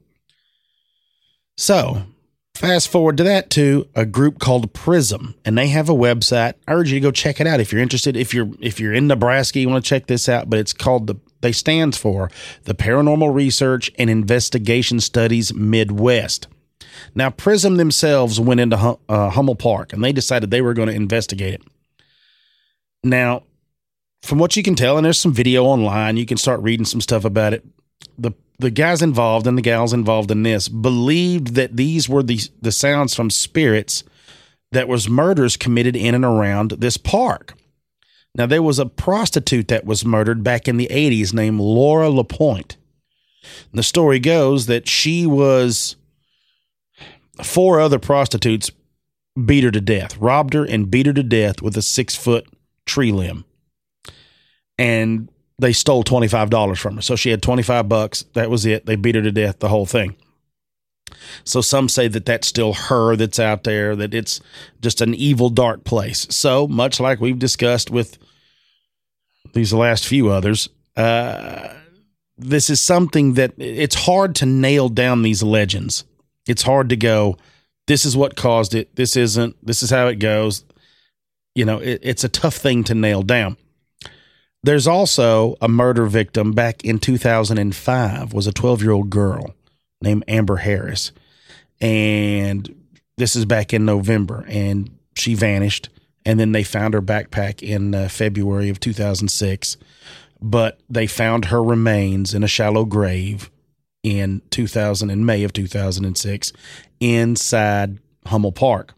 [SPEAKER 4] So fast forward to that to a group called Prism, and they have a website. I urge you to go check it out if you're interested. If you're if you're in Nebraska, you want to check this out. But it's called the they stands for the Paranormal Research and Investigation Studies Midwest. Now, Prism themselves went into hum, uh, Hummel Park, and they decided they were going to investigate it. Now, from what you can tell, and there's some video online, you can start reading some stuff about it. The the guys involved and the gals involved in this believed that these were the, the sounds from spirits that was murders committed in and around this park. Now, there was a prostitute that was murdered back in the eighties named Laura LaPointe. And the story goes that she was, four other prostitutes beat her to death, robbed her and beat her to death with a six-foot tree limb. And they stole twenty-five dollars from her. So she had twenty-five bucks. That was it. They beat her to death, the whole thing. So some say that that's still her that's out there, that it's just an evil, dark place. So much like we've discussed with these last few others, uh, this is something that it's hard to nail down these legends. It's hard to go, this is what caused it. This isn't, this is how it goes. You know, it, it's a tough thing to nail down. There's also a murder victim back in two thousand five, was a twelve-year-old girl named Amber Harris. And this is back in November, and she vanished. And then they found her backpack in uh, February of two thousand six. But they found her remains in a shallow grave in two thousand, in May of two thousand six, inside Hummel Park.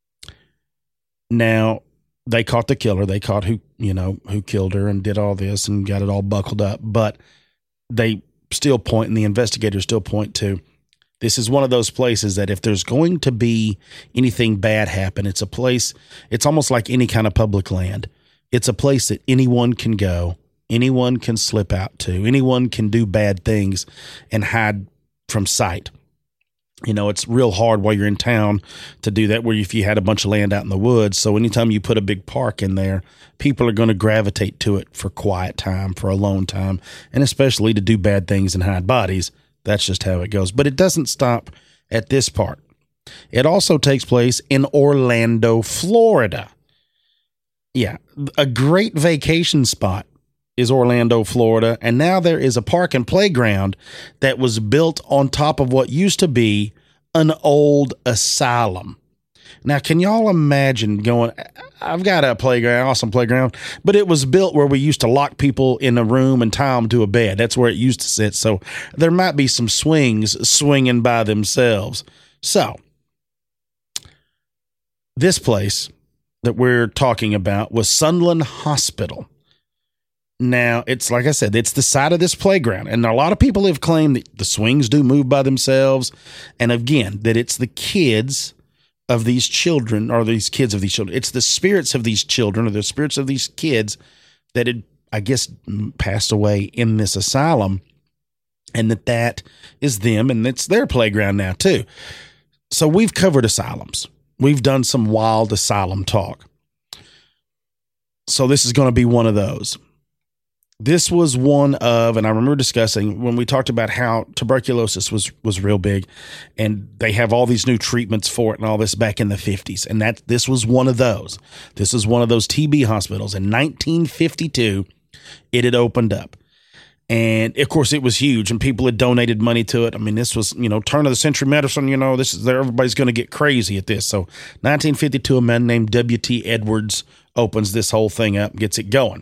[SPEAKER 4] Now, they caught the killer. They caught who, you know, who killed her and did all this and got it all buckled up. But they still point, and the investigators still point to, this is one of those places that if there's going to be anything bad happen, it's a place, it's almost like any kind of public land. It's a place that anyone can go, anyone can slip out to, anyone can do bad things and hide from sight. You know, it's real hard while you're in town to do that, where if you had a bunch of land out in the woods. So anytime you put a big park in there, people are going to gravitate to it for quiet time, for alone time, and especially to do bad things and hide bodies. That's just how it goes. But it doesn't stop at this part. It also takes place in Orlando, Florida. Yeah, a great vacation spot is Orlando, Florida, and now there is a park and playground that was built on top of what used to be an old asylum. Now, can y'all imagine going, I've got a playground, awesome playground, but it was built where we used to lock people in a room and tie them to a bed. That's where it used to sit. So there might be some swings swinging by themselves. So this place that we're talking about was Sunland Hospital. Now, it's like I said, it's the side of this playground. And a lot of people have claimed that the swings do move by themselves. And again, that it's the kids of these children, or these kids of these children. It's the spirits of these children, or the spirits of these kids that had, I guess, passed away in this asylum. And that that is them, and it's their playground now, too. So we've covered asylums. We've done some wild asylum talk. So this is going to be one of those. This was one of, and I remember discussing when we talked about how tuberculosis was, was real big, and they have all these new treatments for it and all this back in the fifties. And that this was one of those. This is one of those T B hospitals. In nineteen fifty-two, it had opened up. And of course, it was huge, and people had donated money to it. I mean, this was, you know, turn of the century medicine. You know, this is there. Everybody's going to get crazy at this. So, nineteen fifty-two, a man named W T Edwards opens this whole thing up, gets it going.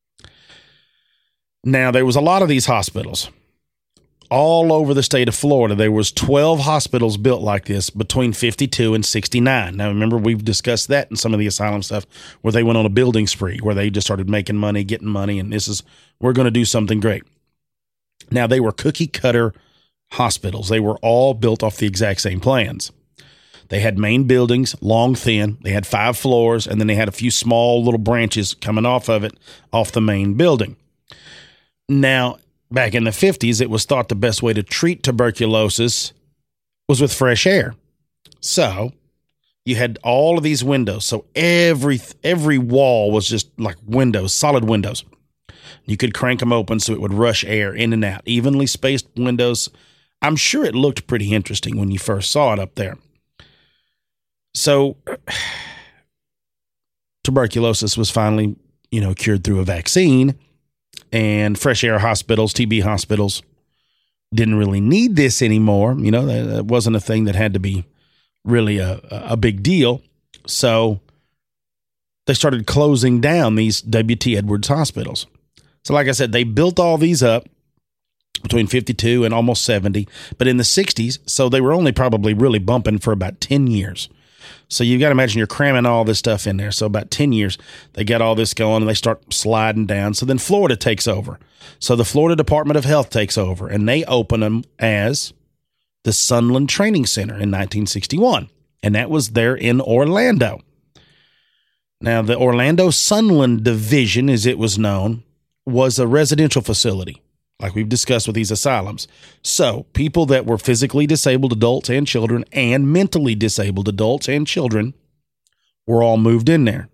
[SPEAKER 4] Now, there was a lot of these hospitals all over the state of Florida. There was twelve hospitals built like this between fifty-two and sixty-nine. Now, remember, we've discussed that in some of the asylum stuff where they went on a building spree, where they just started making money, getting money, and this is, we're going to do something great. Now, they were cookie cutter hospitals. They were all built off the exact same plans. They had main buildings, long, thin. They had five floors, and then they had a few small little branches coming off of it, off the main building. Now, back in the fifties, it was thought the best way to treat tuberculosis was with fresh air. So you had all of these windows. So every every wall was just like windows, solid windows. You could crank them open so it would rush air in and out, evenly spaced windows. I'm sure it looked pretty interesting when you first saw it up there. So tuberculosis was finally, you know, cured through a vaccine. And fresh air hospitals, T B hospitals, didn't really need this anymore. You know, that wasn't a thing that had to be really a, a big deal. So they started closing down these W T Edwards hospitals. So like I said, they built all these up between fifty-two and almost seventy. But in the sixties, so they were only probably really bumping for about ten years. So you've got to imagine you're cramming all this stuff in there. So about ten years, they get all this going and they start sliding down. So then Florida takes over. So the Florida Department of Health takes over, and they open them as the Sunland Training Center in nineteen sixty-one. And that was there in Orlando. Now, the Orlando Sunland Division, as it was known, was a residential facility, like we've discussed with these asylums. So people that were physically disabled adults and children and mentally disabled adults and children were all moved in there.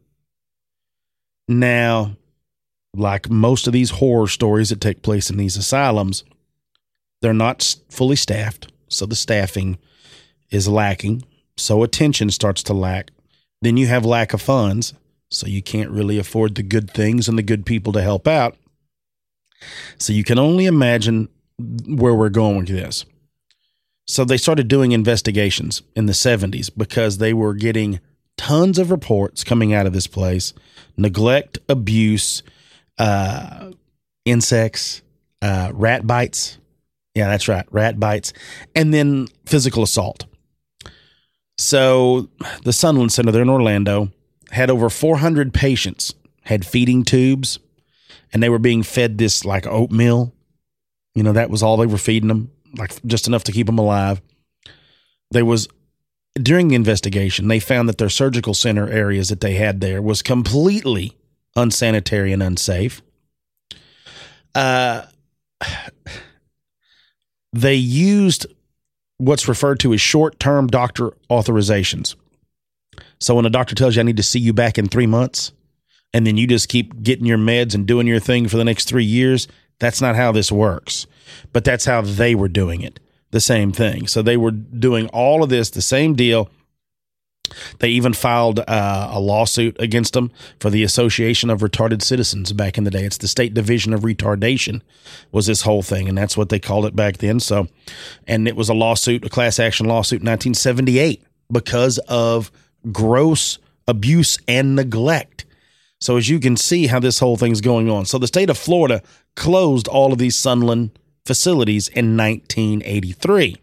[SPEAKER 4] Now, like most of these horror stories that take place in these asylums, they're not fully staffed. So the staffing is lacking. So attention starts to lack. Then you have lack of funds. So you can't really afford the good things and the good people to help out. So you can only imagine where we're going with this. So they started doing investigations in the seventies because they were getting tons of reports coming out of this place. Neglect, abuse, uh, insects, uh, rat bites. Yeah, that's right. Rat bites. And then physical assault. So the Sunland Center there in Orlando had over four hundred patients, had feeding tubes, and they were being fed this like oatmeal. You know, that was all they were feeding them, like just enough to keep them alive. There was, during the investigation, they found that their surgical center areas that they had there was completely unsanitary and unsafe. Uh, they used what's referred to as short-term doctor authorizations. So when a doctor tells you, I need to see you back in three months, and then you just keep getting your meds and doing your thing for the next three years, that's not how this works. But that's how they were doing it, the same thing. So they were doing all of this, the same deal. They even filed uh, a lawsuit against them for the Association of Retarded Citizens back in the day. It's the State Division of Retardation was this whole thing, and that's what they called it back then. So, and it was a lawsuit, a class action lawsuit in nineteen seventy-eight because of gross abuse and neglect. So as you can see how this whole thing's going on. So the state of Florida closed all of these Sunland facilities in nineteen eighty-three.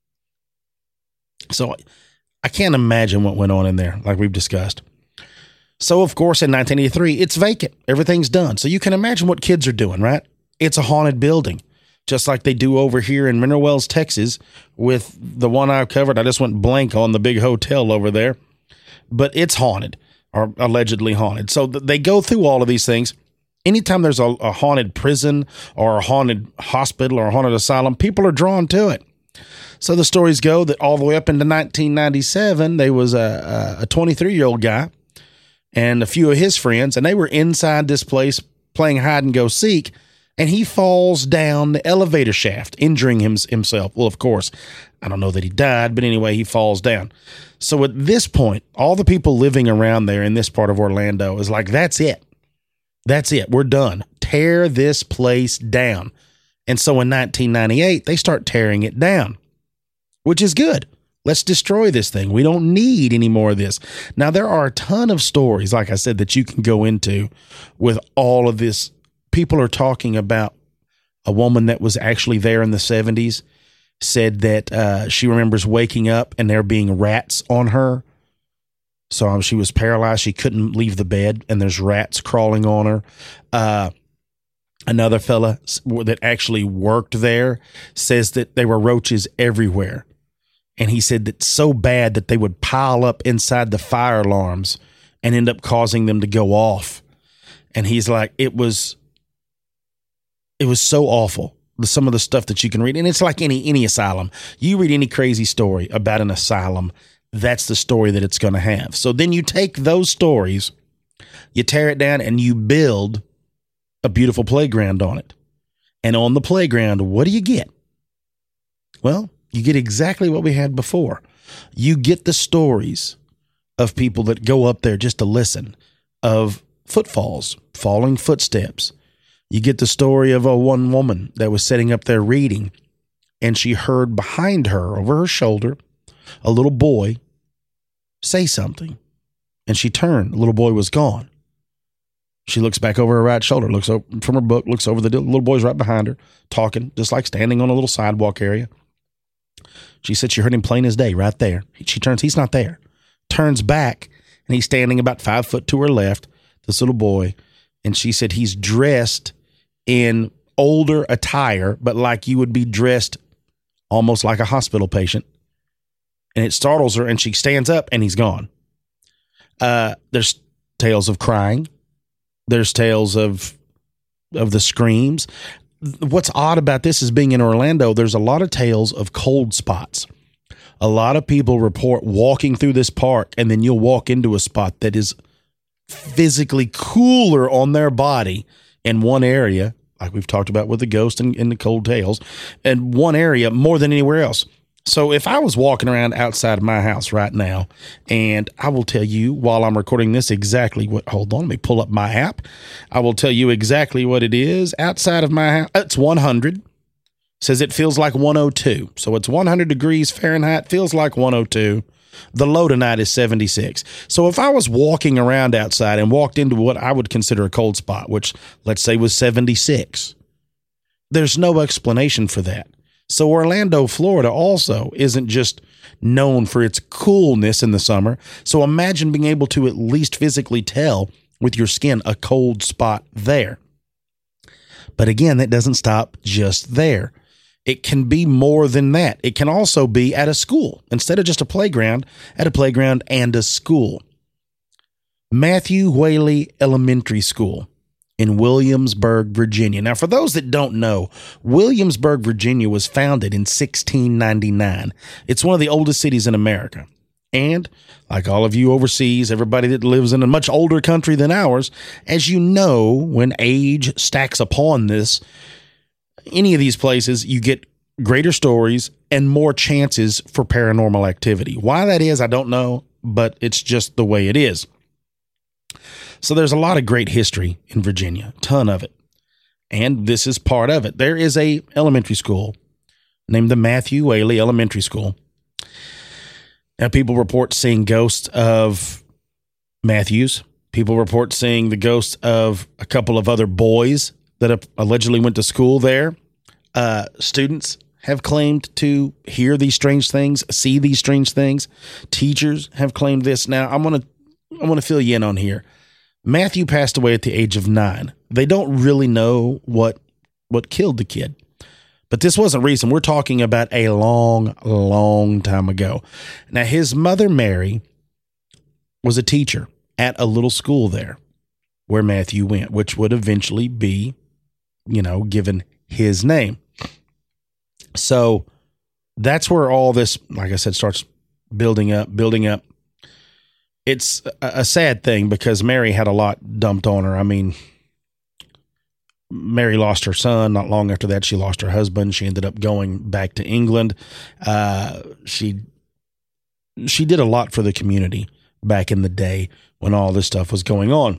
[SPEAKER 4] So I can't imagine what went on in there, like we've discussed. So, of course, in nineteen eighty-three, it's vacant. Everything's done. So you can imagine what kids are doing, right? It's a haunted building, just like they do over here in Mineral Wells, Texas, with the one I covered. I just went blank on the big hotel over there. But it's haunted, or allegedly haunted. So th- they go through all of these things. Anytime there's a, a haunted prison or a haunted hospital or a haunted asylum, people are drawn to it. So the stories go that all the way up into nineteen ninety-seven, there was a, a twenty-three-year-old guy and a few of his friends, and they were inside this place playing hide and go seek, and he falls down the elevator shaft, injuring him, himself. Well, of course, I don't know that he died, but anyway, he falls down. So at this point, all the people living around there in this part of Orlando is like, that's it. That's it. We're done. Tear this place down. And so in nineteen ninety-eight, they start tearing it down, which is good. Let's destroy this thing. We don't need any more of this. Now, there are a ton of stories, like I said, that you can go into with all of this. People are talking about a woman that was actually there in the seventies, said that uh, she remembers waking up and there being rats on her. So um, she was paralyzed. She couldn't leave the bed, and there's rats crawling on her. Uh, another fella that actually worked there says that there were roaches everywhere. And he said that so bad that they would pile up inside the fire alarms and end up causing them to go off. And he's like, it was, it was so awful. Some of the stuff that you can read. And it's like any, any asylum. You read any crazy story about an asylum, that's the story that it's going to have. So then you take those stories, you tear it down, and you build a beautiful playground on it. And on the playground, what do you get? Well, you get exactly what we had before. You get the stories of people that go up there just to listen, of footfalls, falling footsteps. You get the story of a one woman that was sitting up there reading, and she heard behind her, over her shoulder, a little boy say something. And she turned. The little boy was gone. She looks back over her right shoulder, looks over from her book, looks over, the little boy's right behind her, talking, just like standing on a little sidewalk area. She said she heard him plain as day right there. She turns, he's not there. Turns back, and he's standing about five foot to her left, this little boy. And she said he's dressed in older attire, but like you would be dressed almost like a hospital patient. And it startles her, and she stands up, and he's gone. Uh, there's tales of crying. There's tales of of the screams. What's odd about this is being in Orlando, there's a lot of tales of cold spots. A lot of people report walking through this park, and then you'll walk into a spot that is physically cooler on their body in one area, like we've talked about with the ghost and, and the cold tales, and one area more than anywhere else. So if I was walking around outside of my house right now, and I will tell you while I'm recording this exactly what, hold on, let me pull up my app. I will tell you exactly what it is outside of my house. It's one hundred. Says it feels like one oh two. So it's one hundred degrees Fahrenheit, feels like one oh two. The low tonight is seventy-six. So if I was walking around outside and walked into what I would consider a cold spot, which let's say was seventy-six, there's no explanation for that. So Orlando, Florida also isn't just known for its coolness in the summer. So imagine being able to at least physically tell with your skin a cold spot there. But again, that doesn't stop just there. It can be more than that. It can also be at a school. Instead of just a playground, at a playground and a school. Matthew Whaley Elementary School in Williamsburg, Virginia. Now, for those that don't know, Williamsburg, Virginia was founded in sixteen ninety-nine. It's one of the oldest cities in America. And like all of you overseas, everybody that lives in a much older country than ours, as you know, when age stacks upon this, any of these places, you get greater stories and more chances for paranormal activity. Why that is, I don't know, but it's just the way it is. So there's a lot of great history in Virginia, a ton of it. And this is part of it. There is a elementary school named the Matthew Whaley Elementary School. Now, people report seeing ghosts of Matthews. People report seeing the ghosts of a couple of other boys that allegedly went to school there. Uh, students have claimed to hear these strange things, see these strange things. Teachers have claimed this. Now, I'm going to I'm going to fill you in on here. Matthew passed away at the age of nine. They don't really know what what killed the kid. But this wasn't recent. We're talking about a long, long time ago. Now, his mother, Mary, was a teacher at a little school there where Matthew went, which would eventually be, you know, given his name. So that's where all this, like I said, starts building up, building up. It's a, a sad thing because Mary had a lot dumped on her. I mean, Mary lost her son. Not long after that, she lost her husband. She ended up going back to England. Uh, she she did a lot for the community back in the day when all this stuff was going on.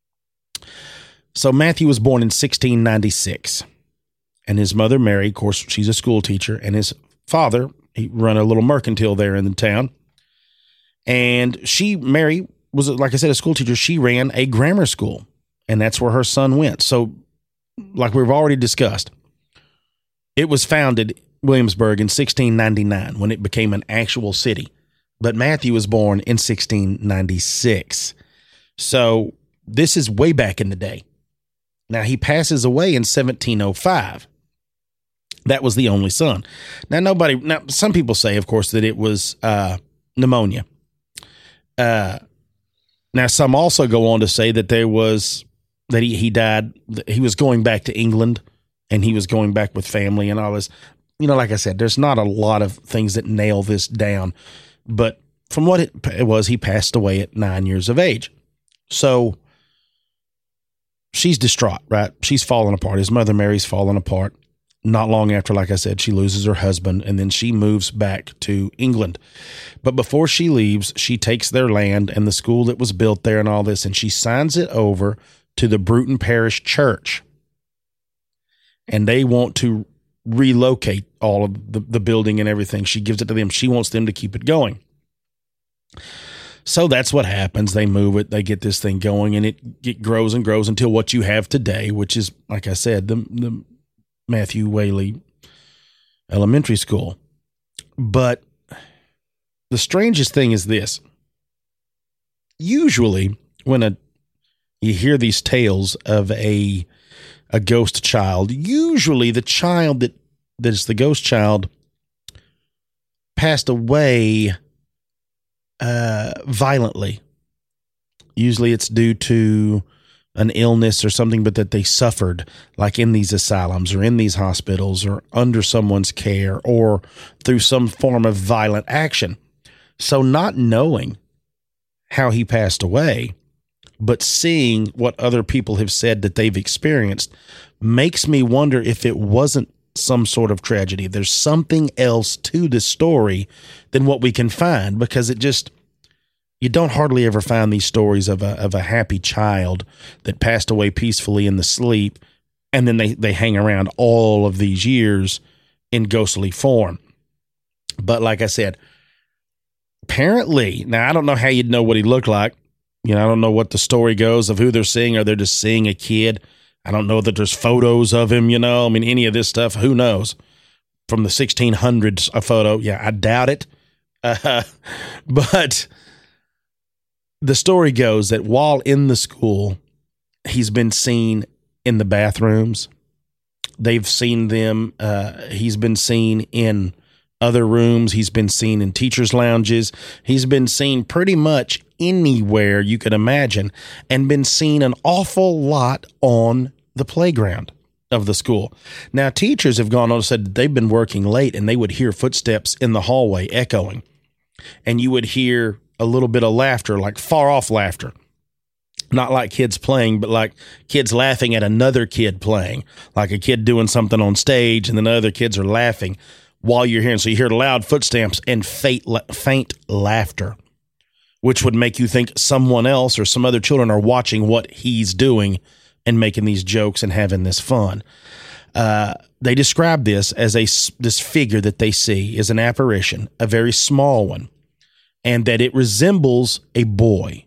[SPEAKER 4] So Matthew was born in sixteen ninety-six. And his mother, Mary, of course, she's a school teacher. And his father, he ran a little mercantile there in the town. And she, Mary, was, like I said, a school teacher. She ran a grammar school. And that's where her son went. So, like we've already discussed, it was founded, Williamsburg, in sixteen ninety-nine when it became an actual city. But Matthew was born in sixteen ninety-six. So this is way back in the day. Now, he passes away in seventeen oh five. That was the only son. Now, nobody, now, some people say, of course, that it was uh, pneumonia. Uh, now, some also go on to say that there was, that he, he died, he was going back to England and he was going back with family and all this. You know, like I said, there's not a lot of things that nail this down. But from what it, it was, he passed away at nine years of age. So she's distraught, right? She's falling apart. His mother, Mary's falling apart. Not long after, like I said, she loses her husband, and then she moves back to England. But before she leaves, she takes their land and the school that was built there and all this, and she signs it over to the Bruton Parish Church. And they want to relocate all of the, the building and everything. She gives it to them. She wants them to keep it going. So that's what happens. They move it. They get this thing going, and it, it grows and grows until what you have today, which is, like I said, the, the Matthew Whaley Elementary School. But the strangest thing is this. Usually when a you hear these tales of a a ghost child, usually the child that that is the ghost child passed away uh, violently. Usually it's due to an illness or something, but that they suffered, like in these asylums or in these hospitals or under someone's care or through some form of violent action. So not knowing how he passed away, but seeing what other people have said that they've experienced, makes me wonder if it wasn't some sort of tragedy. There's something else to this story than what we can find, because it just, you don't hardly ever find these stories of a of a happy child that passed away peacefully in the sleep, and then they, they hang around all of these years in ghostly form. But like I said, apparently, now I don't know how you'd know what he looked like. You know, I don't know what the story goes of who they're seeing. Are they just seeing a kid? I don't know that there's photos of him, you know. I mean, any of this stuff, who knows? From the sixteen hundreds, a photo. Yeah, I doubt it. Uh, but the story goes that while in the school, he's been seen in the bathrooms. They've seen them. Uh, he's been seen in other rooms. He's been seen in teachers' lounges. He's been seen pretty much anywhere you could imagine, and been seen an awful lot on the playground of the school. Now, teachers have gone on and said that they've been working late and they would hear footsteps in the hallway echoing, and you would hear a little bit of laughter, like far off laughter. Not like kids playing, but like kids laughing at another kid playing, like a kid doing something on stage and then other kids are laughing while you're hearing. So you hear loud footsteps and faint, faint laughter, which would make you think someone else or some other children are watching what he's doing and making these jokes and having this fun. Uh, they describe this as a, this figure that they see is an apparition, a very small one. and that it resembles a boy.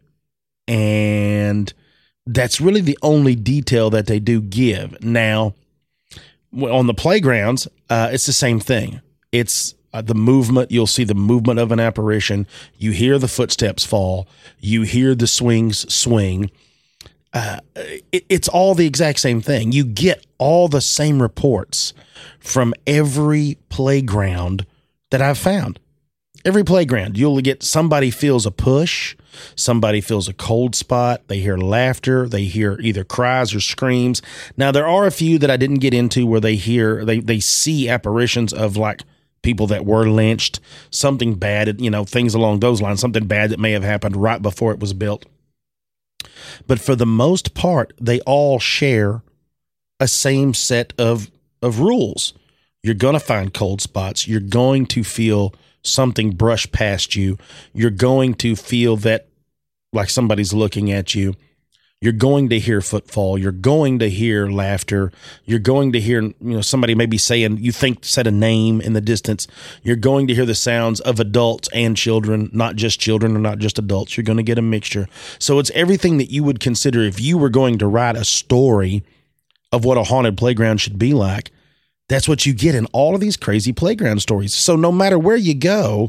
[SPEAKER 4] And that's really the only detail that they do give. Now, on the playgrounds, uh, it's the same thing. It's uh, the movement. You'll see the movement of an apparition. You hear the footsteps fall. You hear the swings swing. Uh, it, it's all the exact same thing. You get all the same reports from every playground that I've found. Every playground, you'll get somebody feels a push, somebody feels a cold spot, they hear laughter, they hear either cries or screams. Now, there are a few that I didn't get into where they hear, they, they see apparitions of like people that were lynched, something bad, you know, things along those lines, something bad that may have happened right before it was built. But for the most part, they all share a same set of, of rules. You're going to find cold spots. You're going to feel something brush past you. You're going to feel that like somebody's looking at you. You're going to hear footfall. You're going to hear laughter. You're going to hear, you know, somebody maybe saying, you think said a name in the distance. You're going to hear the sounds of adults and children, not just children or not just adults. You're going to get a mixture. So it's everything that you would consider if you were going to write a story of what a haunted playground should be like. That's what you get in all of these crazy playground stories. So no matter where you go,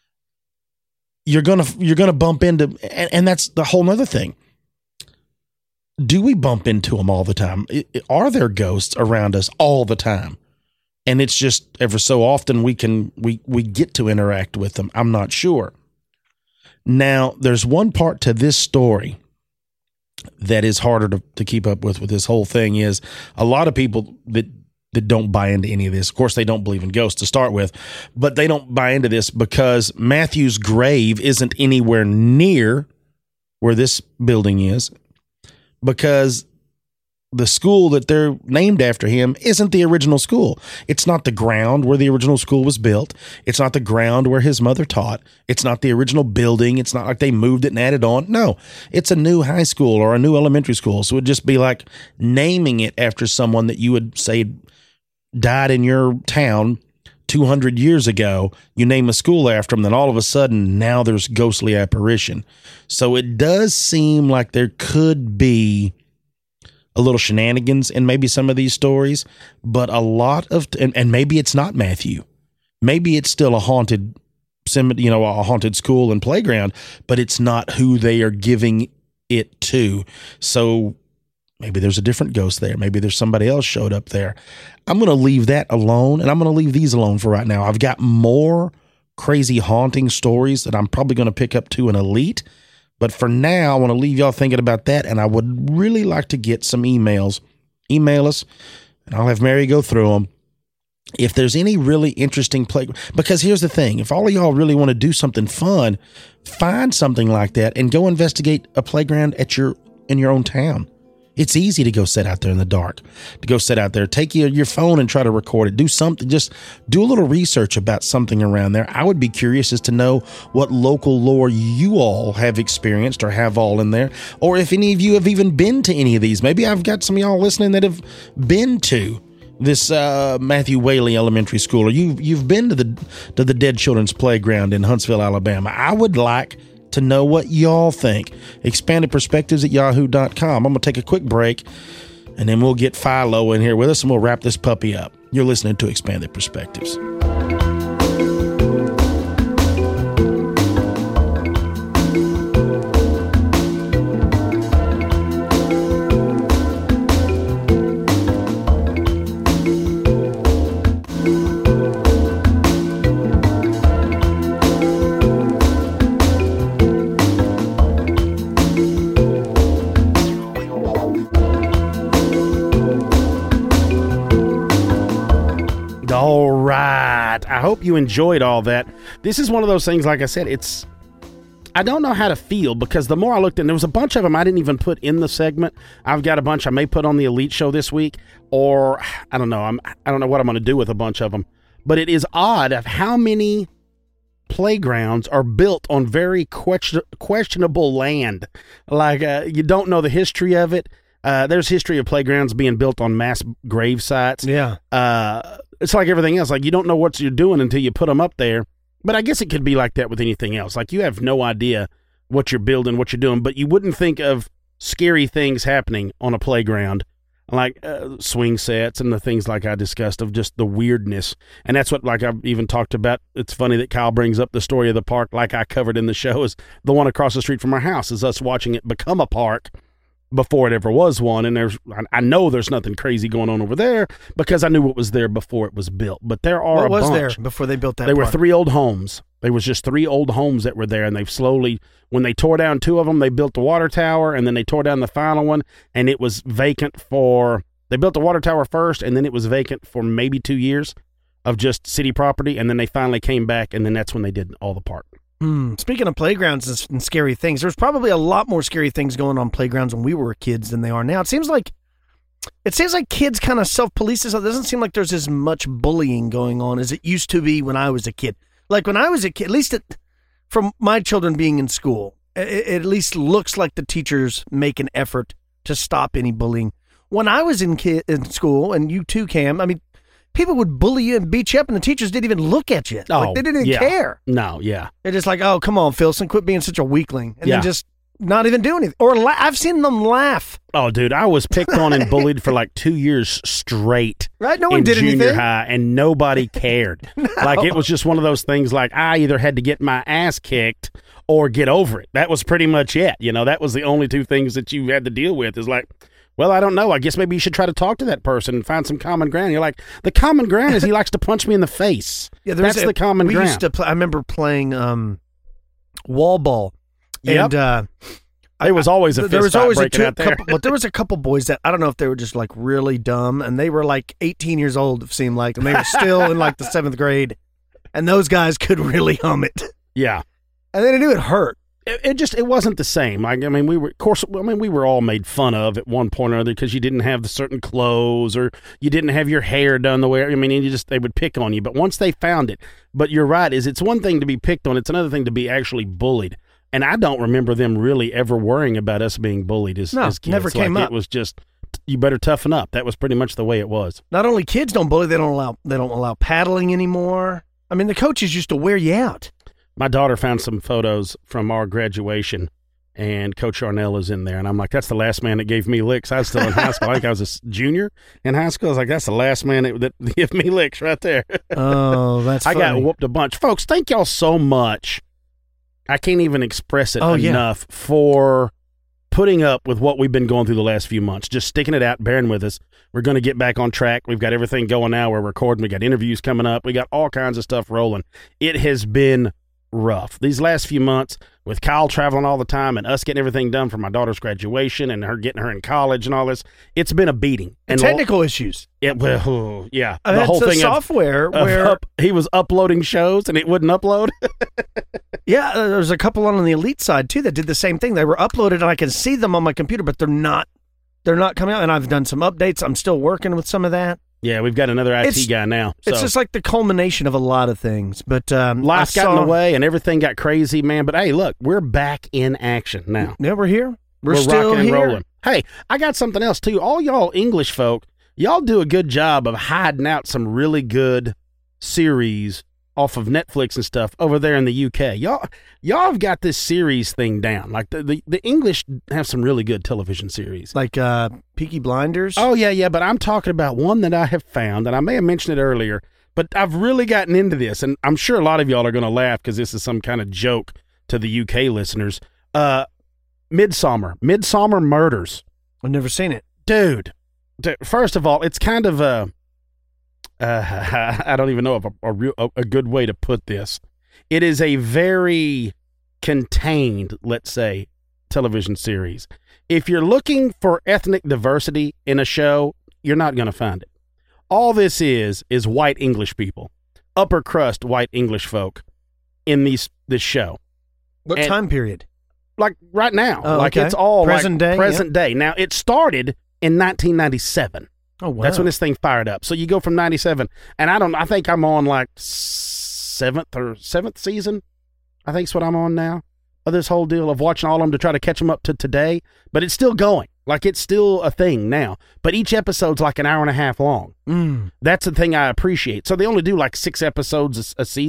[SPEAKER 4] you're gonna you're gonna bump into, and, and that's the whole nother thing. Do we bump into them all the time? Are there ghosts around us all the time? And it's just ever so often we can we we get to interact with them. I'm not sure. Now, there's one part to this story that is harder to, to keep up with with this whole thing is a lot of people that that don't buy into any of this. Of course, they don't believe in ghosts to start with, but they don't buy into this because Matthew's grave isn't anywhere near where this building is, because the school that they're named after him isn't the original school. It's not the ground where the original school was built. It's not the ground where his mother taught. It's not the original building. It's not like they moved it and added on. No, it's a new high school or a new elementary school. So it'd just be like naming it after someone that you would say died in your town two hundred years ago. You name a school after them, then all of a sudden now there's ghostly apparition. So it does seem like there could be a little shenanigans in maybe some of these stories, but a lot of, and, and maybe it's not Matthew. Maybe it's still a haunted, you know, a haunted school and playground, but it's not who they are giving it to. So maybe there's a different ghost there. Maybe there's somebody else showed up there. I'm going to leave that alone, and I'm going to leave these alone for right now. I've got more crazy haunting stories that I'm probably going to pick up to an Elite. But for now, I want to leave y'all thinking about that, and I would really like to get some emails. Email us, and I'll have Mary go through them. If there's any really interesting play, because here's the thing, if all of y'all really want to do something fun, find something like that and go investigate a playground at your in your own town. It's easy to go sit out there in the dark, to go sit out there, take your, your phone and try to record it. Do something, just do a little research about something around there. I would be curious as to know what local lore you all have experienced or have all in there, or if any of you have even been to any of these. Maybe I've got some of y'all listening that have been to this uh, Matthew Whaley Elementary School, or you, you've been to the to the Dead Children's Playground in Huntsville, Alabama. I would like to know what y'all think. Expanded Perspectives at yahoo dot com. I'm going to take a quick break, and then we'll get Philo in here with us, and we'll wrap this puppy up. You're listening to Expanded Perspectives.
[SPEAKER 2] All right. I hope you enjoyed all that. This is one of those things, like I said, it's, I don't know how to feel, because the more I looked, and there was a bunch of them I didn't even put in the segment. I've got a bunch I may put on the Elite Show this week, or I don't know. I'm, I don't know what I'm going to do with a bunch of them, but it is odd of how many playgrounds are built on very question, questionable land. Like uh, you don't know the history of it. Uh, there's history of playgrounds being built on mass grave sites.
[SPEAKER 3] Yeah.
[SPEAKER 2] Uh, it's like everything else. Like, you don't know what you're doing until you put them up there. But I guess it could be like that with anything else. Like you have no idea what you're building, what you're doing, but you wouldn't think of scary things happening on a playground, like uh, swing sets and the things like I discussed of just the weirdness. And that's what, like I've even talked about. It's funny that Kyle brings up the story of the park, like I covered in the show, is the one across the street from our house is us watching it become a park before it ever was one. And there's, I know there's nothing crazy going on over there because I knew what was there before it was built. But there are
[SPEAKER 3] what
[SPEAKER 2] a
[SPEAKER 3] was
[SPEAKER 2] bunch.
[SPEAKER 3] there before they built that
[SPEAKER 2] There were
[SPEAKER 3] park?
[SPEAKER 2] three old homes. There was just three old homes that were there, and they've slowly, when they tore down two of them, they built the water tower, and then they tore down the final one, and it was vacant for, they built the water tower first, and then it was vacant for maybe two years of just city property, and then they finally came back, and then that's when they did all the park.
[SPEAKER 3] Hmm. Speaking of playgrounds and, and scary things, there's probably a lot more scary things going on playgrounds when we were kids than they are now. It seems like it seems like kids kind of self-police themselves. It doesn't seem like there's as much bullying going on as it used to be when I was a kid. Like when I was a kid, at least it, from my children being in school, it, it at least looks like the teachers make an effort to stop any bullying. When I was in, ki- in school, and you too, Cam, I mean, people would bully you and beat you up, and the teachers didn't even look at you.
[SPEAKER 2] Oh,
[SPEAKER 3] like, they didn't even
[SPEAKER 2] yeah.
[SPEAKER 3] care.
[SPEAKER 2] No, yeah.
[SPEAKER 3] They're just like, oh, come on, Philson, quit being such a weakling. And
[SPEAKER 2] Yeah.
[SPEAKER 3] then just not even do anything. Or la- I've seen them laugh.
[SPEAKER 2] Oh, dude, I was picked on and bullied for like two years straight.
[SPEAKER 3] Right? No one
[SPEAKER 2] in
[SPEAKER 3] did
[SPEAKER 2] junior
[SPEAKER 3] anything.
[SPEAKER 2] high, and nobody cared. Like it was just one of those things. Like I either had to get my ass kicked or get over it. That was pretty much it. You know, that was the only two things that you had to deal with. Is like, well, I don't know. I guess maybe you should try to talk to that person and find some common ground. You're like, the common ground is he likes to punch me in the face.
[SPEAKER 3] Yeah, there was
[SPEAKER 2] That's
[SPEAKER 3] a-
[SPEAKER 2] the common
[SPEAKER 3] we
[SPEAKER 2] ground.
[SPEAKER 3] Used to play, I remember playing um, wall ball.
[SPEAKER 2] Yep.
[SPEAKER 3] And uh,
[SPEAKER 2] There was always a
[SPEAKER 3] there
[SPEAKER 2] fist
[SPEAKER 3] was
[SPEAKER 2] fight
[SPEAKER 3] always a
[SPEAKER 2] breaking
[SPEAKER 3] two,
[SPEAKER 2] out there.
[SPEAKER 3] couple, but there was a couple boys that I don't know if they were just like really dumb, and they were like eighteen years old. It seemed like, and they were still in like the seventh grade, and those guys could really hum it,
[SPEAKER 2] Yeah.
[SPEAKER 3] and they knew it hurt.
[SPEAKER 2] It, it just it wasn't the same. Like I mean, we were of course. I mean, we were all made fun of at one point or other because you didn't have the certain clothes or you didn't have your hair done the way. I mean, you just they would pick on you. But once they found it, but you're right. Is it's one thing to be picked on. It's another thing to be actually bullied. And I don't remember them really ever worrying about us being bullied as,
[SPEAKER 3] No,
[SPEAKER 2] as kids.
[SPEAKER 3] never came
[SPEAKER 2] like,
[SPEAKER 3] up.
[SPEAKER 2] It was just you better toughen up. That was pretty much the way it was.
[SPEAKER 3] Not only kids don't bully, they don't allow they don't allow paddling anymore. I mean, the coaches used to wear you out.
[SPEAKER 2] My daughter found some photos from our graduation, and Coach Arnell is in there. And I'm like, that's the last man that gave me licks. I was still in high school. I think I was a s- junior in high school. I was like, that's the last man that, that gave me licks right there.
[SPEAKER 3] Oh, that's
[SPEAKER 2] I got
[SPEAKER 3] funny.
[SPEAKER 2] whooped a bunch. Folks, thank y'all so much. I can't even express it
[SPEAKER 3] Oh, yeah.
[SPEAKER 2] enough for putting up with what we've been going through the last few months, just sticking it out, bearing with us. We're going to get back on track. We've got everything going now. We're recording. We got interviews coming up. We got all kinds of stuff rolling. It has been rough these last few months with Kyle traveling all the time and us getting everything done for my daughter's graduation and her getting her in college and all this. It's been a beating.
[SPEAKER 3] And
[SPEAKER 2] And
[SPEAKER 3] technical issues.
[SPEAKER 2] It, well, yeah,
[SPEAKER 3] I mean,
[SPEAKER 2] the
[SPEAKER 3] that's
[SPEAKER 2] whole
[SPEAKER 3] the
[SPEAKER 2] thing of-
[SPEAKER 3] software
[SPEAKER 2] of
[SPEAKER 3] where
[SPEAKER 2] up- he was uploading shows and it wouldn't upload.
[SPEAKER 3] yeah, uh, there's a couple on the elite side too that did the same thing. They were uploaded and I can see them on my computer, but they're not. They're not coming out. And I've done some updates. I'm still working with some of that.
[SPEAKER 2] Yeah, we've got another I T
[SPEAKER 3] It's-
[SPEAKER 2] guy now. So.
[SPEAKER 3] It's just like the culmination of a lot of things. But um,
[SPEAKER 2] life
[SPEAKER 3] I
[SPEAKER 2] got in
[SPEAKER 3] saw-
[SPEAKER 2] the way and everything got crazy, man. But hey, look, we're back in action now.
[SPEAKER 3] Yeah, we're here. We're,
[SPEAKER 2] We're
[SPEAKER 3] still
[SPEAKER 2] rocking and
[SPEAKER 3] here.
[SPEAKER 2] rolling. Hey, I got something else too. All y'all English folk, y'all do a good job of hiding out some really good series off of Netflix and stuff over there in the U K. Y'all, y'all have got this series thing down. Like the, the, the English have some really good television series.
[SPEAKER 3] Like uh, Peaky Blinders.
[SPEAKER 2] Oh, yeah, yeah, but I'm talking about one that I have found, and I may have mentioned it earlier, but I've really gotten into this, and I'm sure a lot of y'all are going to laugh because this is some kind of joke to the U K listeners. Uh, Midsummer, Midsummer Murders.
[SPEAKER 3] I've never seen it.
[SPEAKER 2] Dude, d- first of all, it's kind of a, uh, I don't even know if a, a, real, a, a good way to put this. It is a very contained, let's say, television series. If you're looking for ethnic diversity in a show, you're not going to find it. All this is, is white English people, upper crust white English folk in these this show.
[SPEAKER 3] What
[SPEAKER 2] And-
[SPEAKER 3] time period?
[SPEAKER 2] Like right now.
[SPEAKER 3] Oh,
[SPEAKER 2] like
[SPEAKER 3] okay.
[SPEAKER 2] it's all
[SPEAKER 3] Present
[SPEAKER 2] like
[SPEAKER 3] day,
[SPEAKER 2] present day. Now, it started in nineteen ninety-seven.
[SPEAKER 3] Oh, wow.
[SPEAKER 2] That's when this thing fired up. So you go from ninety-seven, and I don't. I think I'm on like seventh or seventh season. I think it's what I'm on now of this whole deal of watching all of them to try to catch them up to today. But it's still going. Like it's still a thing now. But each episode's like an hour and a half long.
[SPEAKER 3] Mm.
[SPEAKER 2] That's the thing I appreciate. So they only do like six episodes a, a season.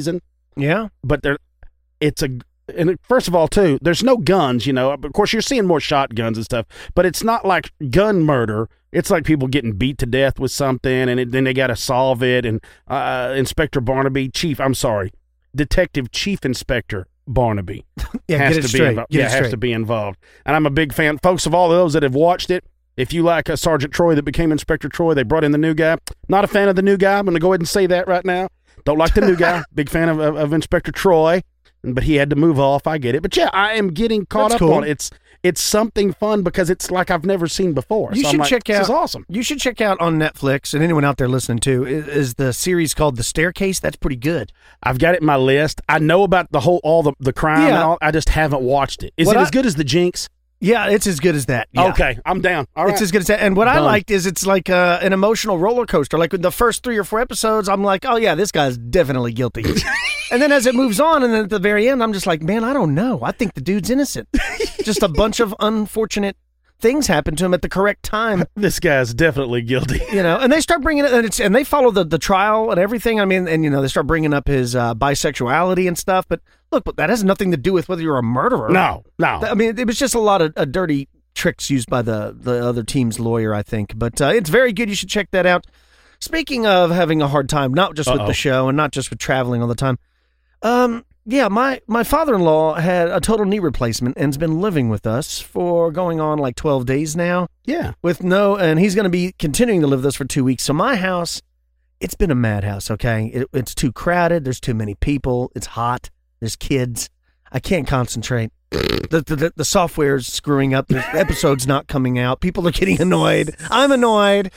[SPEAKER 3] Yeah.
[SPEAKER 2] but there, it's a. And first of all, too, there's no guns, you know. Of course, you're seeing more shotguns and stuff, but it's not like gun murder. It's like people getting beat to death with something, and it, then they got to solve it. And uh, Inspector Barnaby, Chief, I'm sorry, Detective Chief Inspector Barnaby
[SPEAKER 3] Yeah,
[SPEAKER 2] has
[SPEAKER 3] get it
[SPEAKER 2] to
[SPEAKER 3] straight.
[SPEAKER 2] be involved.
[SPEAKER 3] Get
[SPEAKER 2] Yeah,
[SPEAKER 3] it
[SPEAKER 2] has
[SPEAKER 3] straight.
[SPEAKER 2] to be involved. And I'm a big fan, folks, of all those that have watched it. If you like a Sergeant Troy that became Inspector Troy, they brought in the new guy. Not a fan of the new guy. I'm going to go ahead and say that right now. Don't like the new guy. Big fan of, of, of Inspector Troy. But he had to move off. I get it. But yeah, I am getting caught
[SPEAKER 3] That's
[SPEAKER 2] up
[SPEAKER 3] cool.
[SPEAKER 2] on it. It's it's something fun because it's like I've never seen before.
[SPEAKER 3] You
[SPEAKER 2] so
[SPEAKER 3] should
[SPEAKER 2] I'm like,
[SPEAKER 3] check
[SPEAKER 2] this
[SPEAKER 3] out.
[SPEAKER 2] is awesome.
[SPEAKER 3] You should check out on Netflix, and anyone out there listening too, is, is the series called The Staircase. That's pretty good.
[SPEAKER 2] I've got it in my list. I know about the whole all the, the crime and
[SPEAKER 3] Yeah.
[SPEAKER 2] all. I just haven't watched it. Is
[SPEAKER 3] What
[SPEAKER 2] it
[SPEAKER 3] I-
[SPEAKER 2] as good as The Jinx?
[SPEAKER 3] Yeah, it's as good as that. Yeah.
[SPEAKER 2] Okay, I'm down. All right.
[SPEAKER 3] It's as good as that. And what I
[SPEAKER 2] Done.
[SPEAKER 3] liked is it's like uh, an emotional roller coaster. Like with the first three or four episodes, I'm like, oh yeah, this guy's definitely guilty. And then as it moves on, and then at the very end, I'm just like, man, I don't know. I think the dude's innocent. Just a bunch of unfortunate things happen to him at the correct time,
[SPEAKER 2] This guy's definitely guilty.
[SPEAKER 3] you know. And they start bringing it, and, it's, and they follow the, the trial and everything. I mean, and you know, they start bringing up his uh, bisexuality and stuff. But look, but that has nothing to do with whether you're a murderer.
[SPEAKER 2] No, no.
[SPEAKER 3] I mean, it was just a lot of uh, dirty tricks used by the, the other team's lawyer, I think. But uh, it's very good. You should check that out. Speaking of having a hard time, not just with
[SPEAKER 2] Uh-oh.
[SPEAKER 3] the show and not just with traveling all the time. Um, yeah, my, my father-in-law had a total knee replacement and has been living with us for going on like twelve days now
[SPEAKER 2] Yeah.
[SPEAKER 3] with no, and he's going to be continuing to live with us for two weeks. So my house, it's been a madhouse, okay? It, it's too crowded. There's too many people. It's hot. There's kids. I can't concentrate. The, the, the, the software's screwing up. The episode's not coming out. People are getting annoyed. I'm annoyed.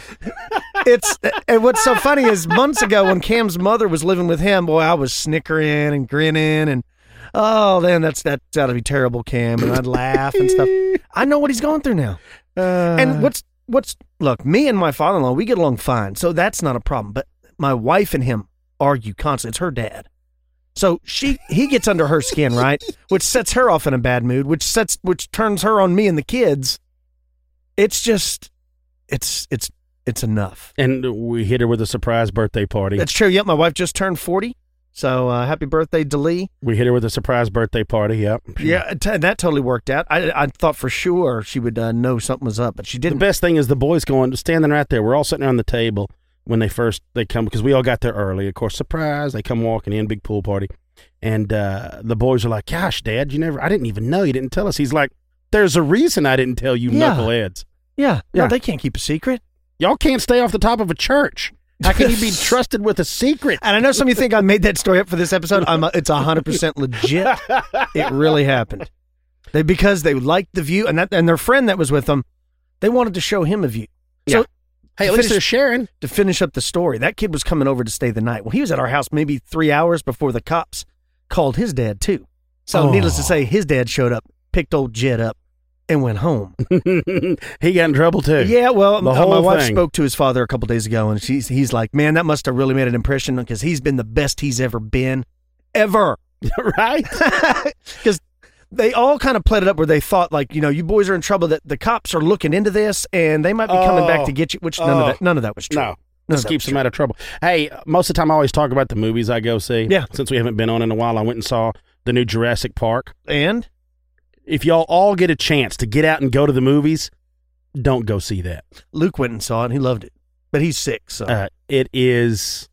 [SPEAKER 3] It's and what's so funny is months ago when Cam's mother was living with him, boy, I was snickering and grinning and oh, man, that's that's got to be terrible, Cam, and I'd laugh and stuff. I know what he's going through now.
[SPEAKER 2] Uh,
[SPEAKER 3] And what's what's look, me and my father-in-law, we get along fine, so that's not a problem. But my wife and him argue constantly. It's her dad. So she he gets under her skin, right? Which sets her off in a bad mood, which sets which turns her on me and the kids. It's just it's it's it's enough.
[SPEAKER 2] and we hit her with a surprise birthday party.
[SPEAKER 3] That's true. Yep, my wife just turned forty. So uh, happy birthday, Delee.
[SPEAKER 2] We hit her with a surprise birthday party. Yep.
[SPEAKER 3] Yeah, t- that totally worked out. I I thought for sure she would uh, know something was up, but she
[SPEAKER 2] The
[SPEAKER 3] didn't.
[SPEAKER 2] best thing is the boys going standing right there. We're all sitting around the table when they first they come because we all got there early. Of course, surprise! They come walking in, big pool party, and uh, the boys are like, "Gosh, Dad, you never! I didn't even know you didn't tell us." He's like, "There's a reason I didn't tell you,
[SPEAKER 3] Yeah.
[SPEAKER 2] knuckleheads.
[SPEAKER 3] Yeah,
[SPEAKER 2] Yeah.
[SPEAKER 3] no, they can't keep a secret.
[SPEAKER 2] Y'all can't stay off the top of a church. How can you be trusted with a secret?"
[SPEAKER 3] And I know some of you think I made that story up for this episode. I'm a, it's one hundred percent legit. It really happened. They because they liked the view, and that and their friend that was with them, they wanted to show him a view. So
[SPEAKER 2] Yeah. Hey,
[SPEAKER 3] to
[SPEAKER 2] at least
[SPEAKER 3] finish-
[SPEAKER 2] they're sharing.
[SPEAKER 3] to finish up the story, that kid was coming over to stay the night. Well, he was at our house maybe three hours before the cops called his dad too. So
[SPEAKER 2] Oh.
[SPEAKER 3] needless to say, his dad showed up, picked old Jed up, and went home.
[SPEAKER 2] He got in trouble too.
[SPEAKER 3] Yeah, well,
[SPEAKER 2] The
[SPEAKER 3] uh,
[SPEAKER 2] whole
[SPEAKER 3] my wife
[SPEAKER 2] thing.
[SPEAKER 3] spoke to his father a couple days ago, and she's he's like, man, that must have really made an impression because he's been the best he's ever been, ever.
[SPEAKER 2] Right?
[SPEAKER 3] Because they all kind of played it up where they thought, like, you know, you boys are in trouble, that the cops are looking into this, and they might be coming back
[SPEAKER 2] Oh.
[SPEAKER 3] to get you, which none of
[SPEAKER 2] Oh.
[SPEAKER 3] that none of that was true.
[SPEAKER 2] No.
[SPEAKER 3] None of
[SPEAKER 2] This
[SPEAKER 3] that
[SPEAKER 2] keeps
[SPEAKER 3] was
[SPEAKER 2] them out of trouble. Hey, most of the time I always talk about the movies I go see.
[SPEAKER 3] Yeah.
[SPEAKER 2] Since we haven't been on in a while, I went and saw the new Jurassic Park.
[SPEAKER 3] true. And
[SPEAKER 2] If y'all all get a chance to get out and go to the movies, don't go see that.
[SPEAKER 3] Luke went and saw it, and he loved it. But he's sick, so.
[SPEAKER 2] Uh, it is.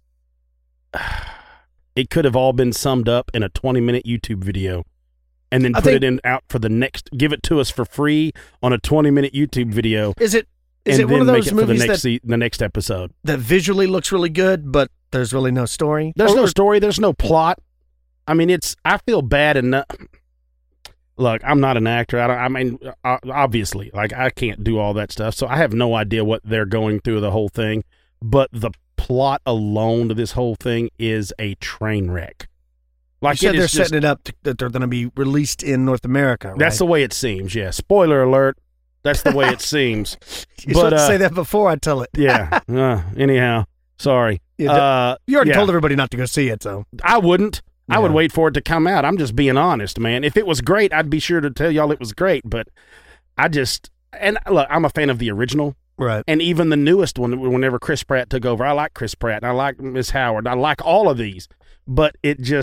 [SPEAKER 2] It could have all been summed up in a twenty-minute YouTube video, and then
[SPEAKER 3] I
[SPEAKER 2] put
[SPEAKER 3] think-
[SPEAKER 2] it in out for the next. Give it to us for free on a twenty-minute YouTube video,
[SPEAKER 3] is it is
[SPEAKER 2] and
[SPEAKER 3] it
[SPEAKER 2] then
[SPEAKER 3] one of
[SPEAKER 2] make
[SPEAKER 3] those
[SPEAKER 2] it for the
[SPEAKER 3] movies
[SPEAKER 2] next
[SPEAKER 3] that,
[SPEAKER 2] se- the next episode.
[SPEAKER 3] that visually looks really good, but there's really no story?
[SPEAKER 2] There's
[SPEAKER 3] Or-
[SPEAKER 2] no
[SPEAKER 3] or-
[SPEAKER 2] story. There's no plot. I mean, it's. I feel bad enough. Look, I'm not an actor. I don't. I mean, uh, obviously, like I can't do all that stuff, so I have no idea what they're going through the whole thing. But the plot alone to this whole thing is a train wreck.
[SPEAKER 3] You
[SPEAKER 2] Like
[SPEAKER 3] said
[SPEAKER 2] it
[SPEAKER 3] they're
[SPEAKER 2] is just,
[SPEAKER 3] setting it up to, that they're going to be released in North America, right?
[SPEAKER 2] that's the way it seems. Yeah. Spoiler alert. That's the way it seems.
[SPEAKER 3] You're
[SPEAKER 2] but,
[SPEAKER 3] supposed to
[SPEAKER 2] uh,
[SPEAKER 3] say that before I tell it.
[SPEAKER 2] Yeah. Uh, anyhow, sorry.
[SPEAKER 3] You, d-
[SPEAKER 2] Uh,
[SPEAKER 3] you already
[SPEAKER 2] yeah.
[SPEAKER 3] told everybody not to go see it, so.
[SPEAKER 2] I wouldn't. I would
[SPEAKER 3] Yeah.
[SPEAKER 2] wait for it to come out. I'm just being honest, man. If it was great, I'd be sure to tell y'all it was great. But I just and look, I'm a fan of the original,
[SPEAKER 3] Right.
[SPEAKER 2] and even the newest one. Whenever Chris Pratt took over, I like Chris Pratt, and I like Miss Howard. I like all of these, but it just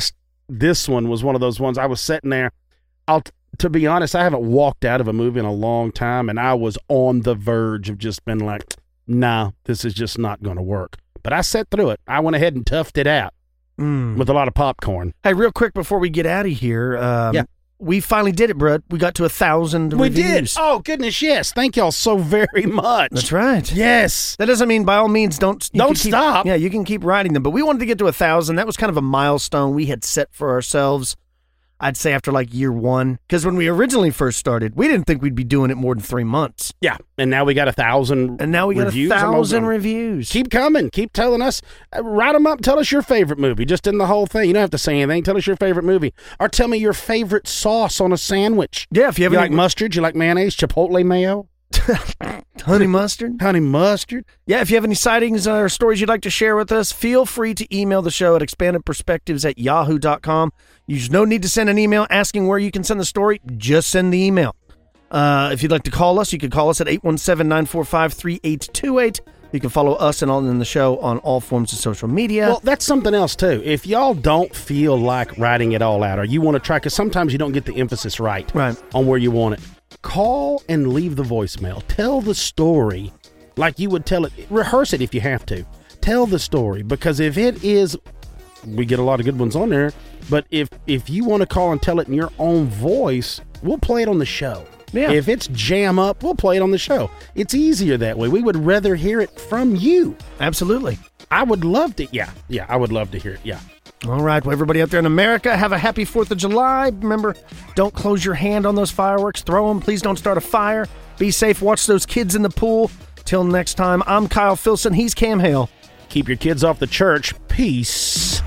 [SPEAKER 2] this one was one of those ones I was sitting there. I'll to be honest, I haven't walked out of a movie in a long time, and I was on the verge of just being like, nah, this is just not going to work. But I sat through it. I went ahead and toughed it out mm. with a lot of popcorn.
[SPEAKER 3] Hey, real quick before we get out of here, um,
[SPEAKER 2] yeah.
[SPEAKER 3] we finally did it, Brett. We got to a thousand
[SPEAKER 2] we
[SPEAKER 3] reviews.
[SPEAKER 2] did. Oh, goodness, yes. Thank y'all so very much.
[SPEAKER 3] That's right.
[SPEAKER 2] Yes.
[SPEAKER 3] That doesn't mean by all means don't
[SPEAKER 2] don't
[SPEAKER 3] keep,
[SPEAKER 2] stop.
[SPEAKER 3] Yeah, you can keep writing them. But we wanted to get to a thousand. That was kind of a milestone we had set for ourselves. I'd say after like year one, because when we originally first started, we didn't think we'd be doing it more than three months.
[SPEAKER 2] Yeah, and now we got a thousand.
[SPEAKER 3] And now we got
[SPEAKER 2] reviews.
[SPEAKER 3] a thousand reviews.
[SPEAKER 2] Keep coming. Keep telling us. Uh, write them up. Tell us your favorite movie. Just in the whole thing. You don't have to say anything. Tell us your favorite movie, or tell me your favorite sauce on a sandwich.
[SPEAKER 3] Yeah, if you have
[SPEAKER 2] you
[SPEAKER 3] any...
[SPEAKER 2] like mustard, you like mayonnaise, chipotle mayo.
[SPEAKER 3] Honey mustard?
[SPEAKER 2] Honey mustard.
[SPEAKER 3] Yeah, if you have any sightings or stories you'd like to share with us, feel free to email the show at expanded perspectives at yahoo dot com. There's no need to send an email asking where you can send the story. Just send the email. Uh, if you'd like to call us, you can call us at eight one seven, nine four five, three eight two eight. You can follow us and all in the show on all forms of social media.
[SPEAKER 2] Well, that's something else, too. If y'all don't feel like writing it all out, or you want to try, because sometimes you don't get the emphasis right,
[SPEAKER 3] right
[SPEAKER 2] on where you want it, call and leave the voicemail. Tell the story like you would tell it. Rehearse it if you have to. Tell the story, because if it is, we get a lot of good ones on there, but if, if you want to call and tell it in your own voice, we'll play it on the show. Yeah. If it's jam up, we'll play it on the show. It's easier that way. We would rather hear it from you.
[SPEAKER 3] Absolutely.
[SPEAKER 2] I would love to. Yeah. Yeah. I would love to hear it. Yeah.
[SPEAKER 3] All right. Well, everybody out there in America, have a happy fourth of July. Remember, don't close your hand on those fireworks. Throw them. Please don't start a fire. Be safe. Watch those kids in the pool. Till next time, I'm Kyle Filson. He's Cam Hale.
[SPEAKER 2] Keep your kids off the church. Peace.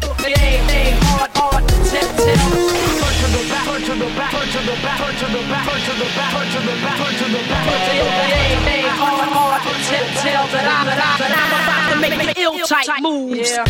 [SPEAKER 5] Tell that I'm, that I'm, that I'm about to make the ill-type moves. Yeah.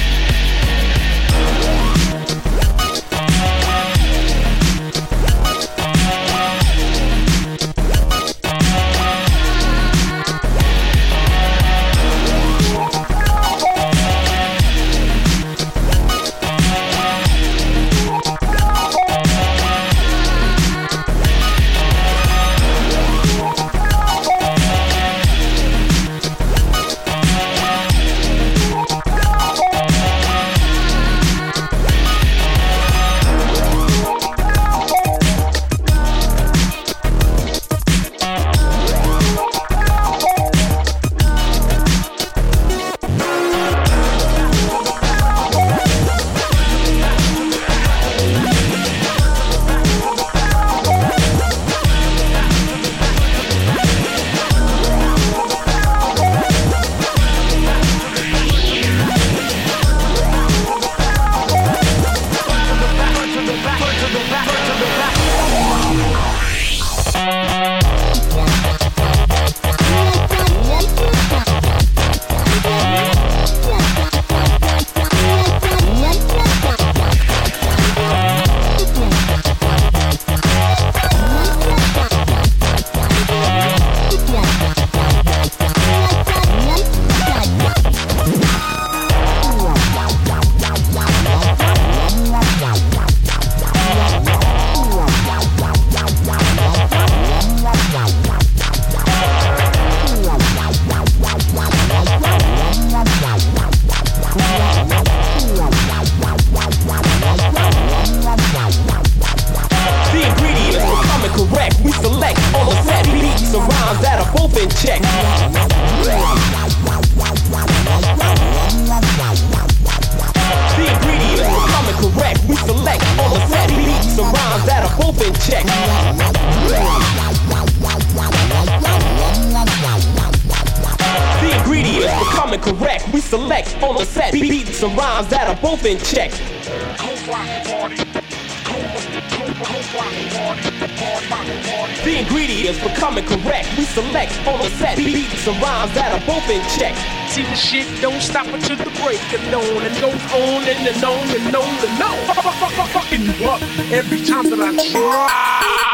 [SPEAKER 6] Correct, we select on the set beats some rhymes that are both in check. The ingredients for coming correct, we select on the set beats some rhymes that are both in check.
[SPEAKER 5] See, the shit don't stop until the break of dawn, and goes on and on and on and on. Fucking you up every time that I try.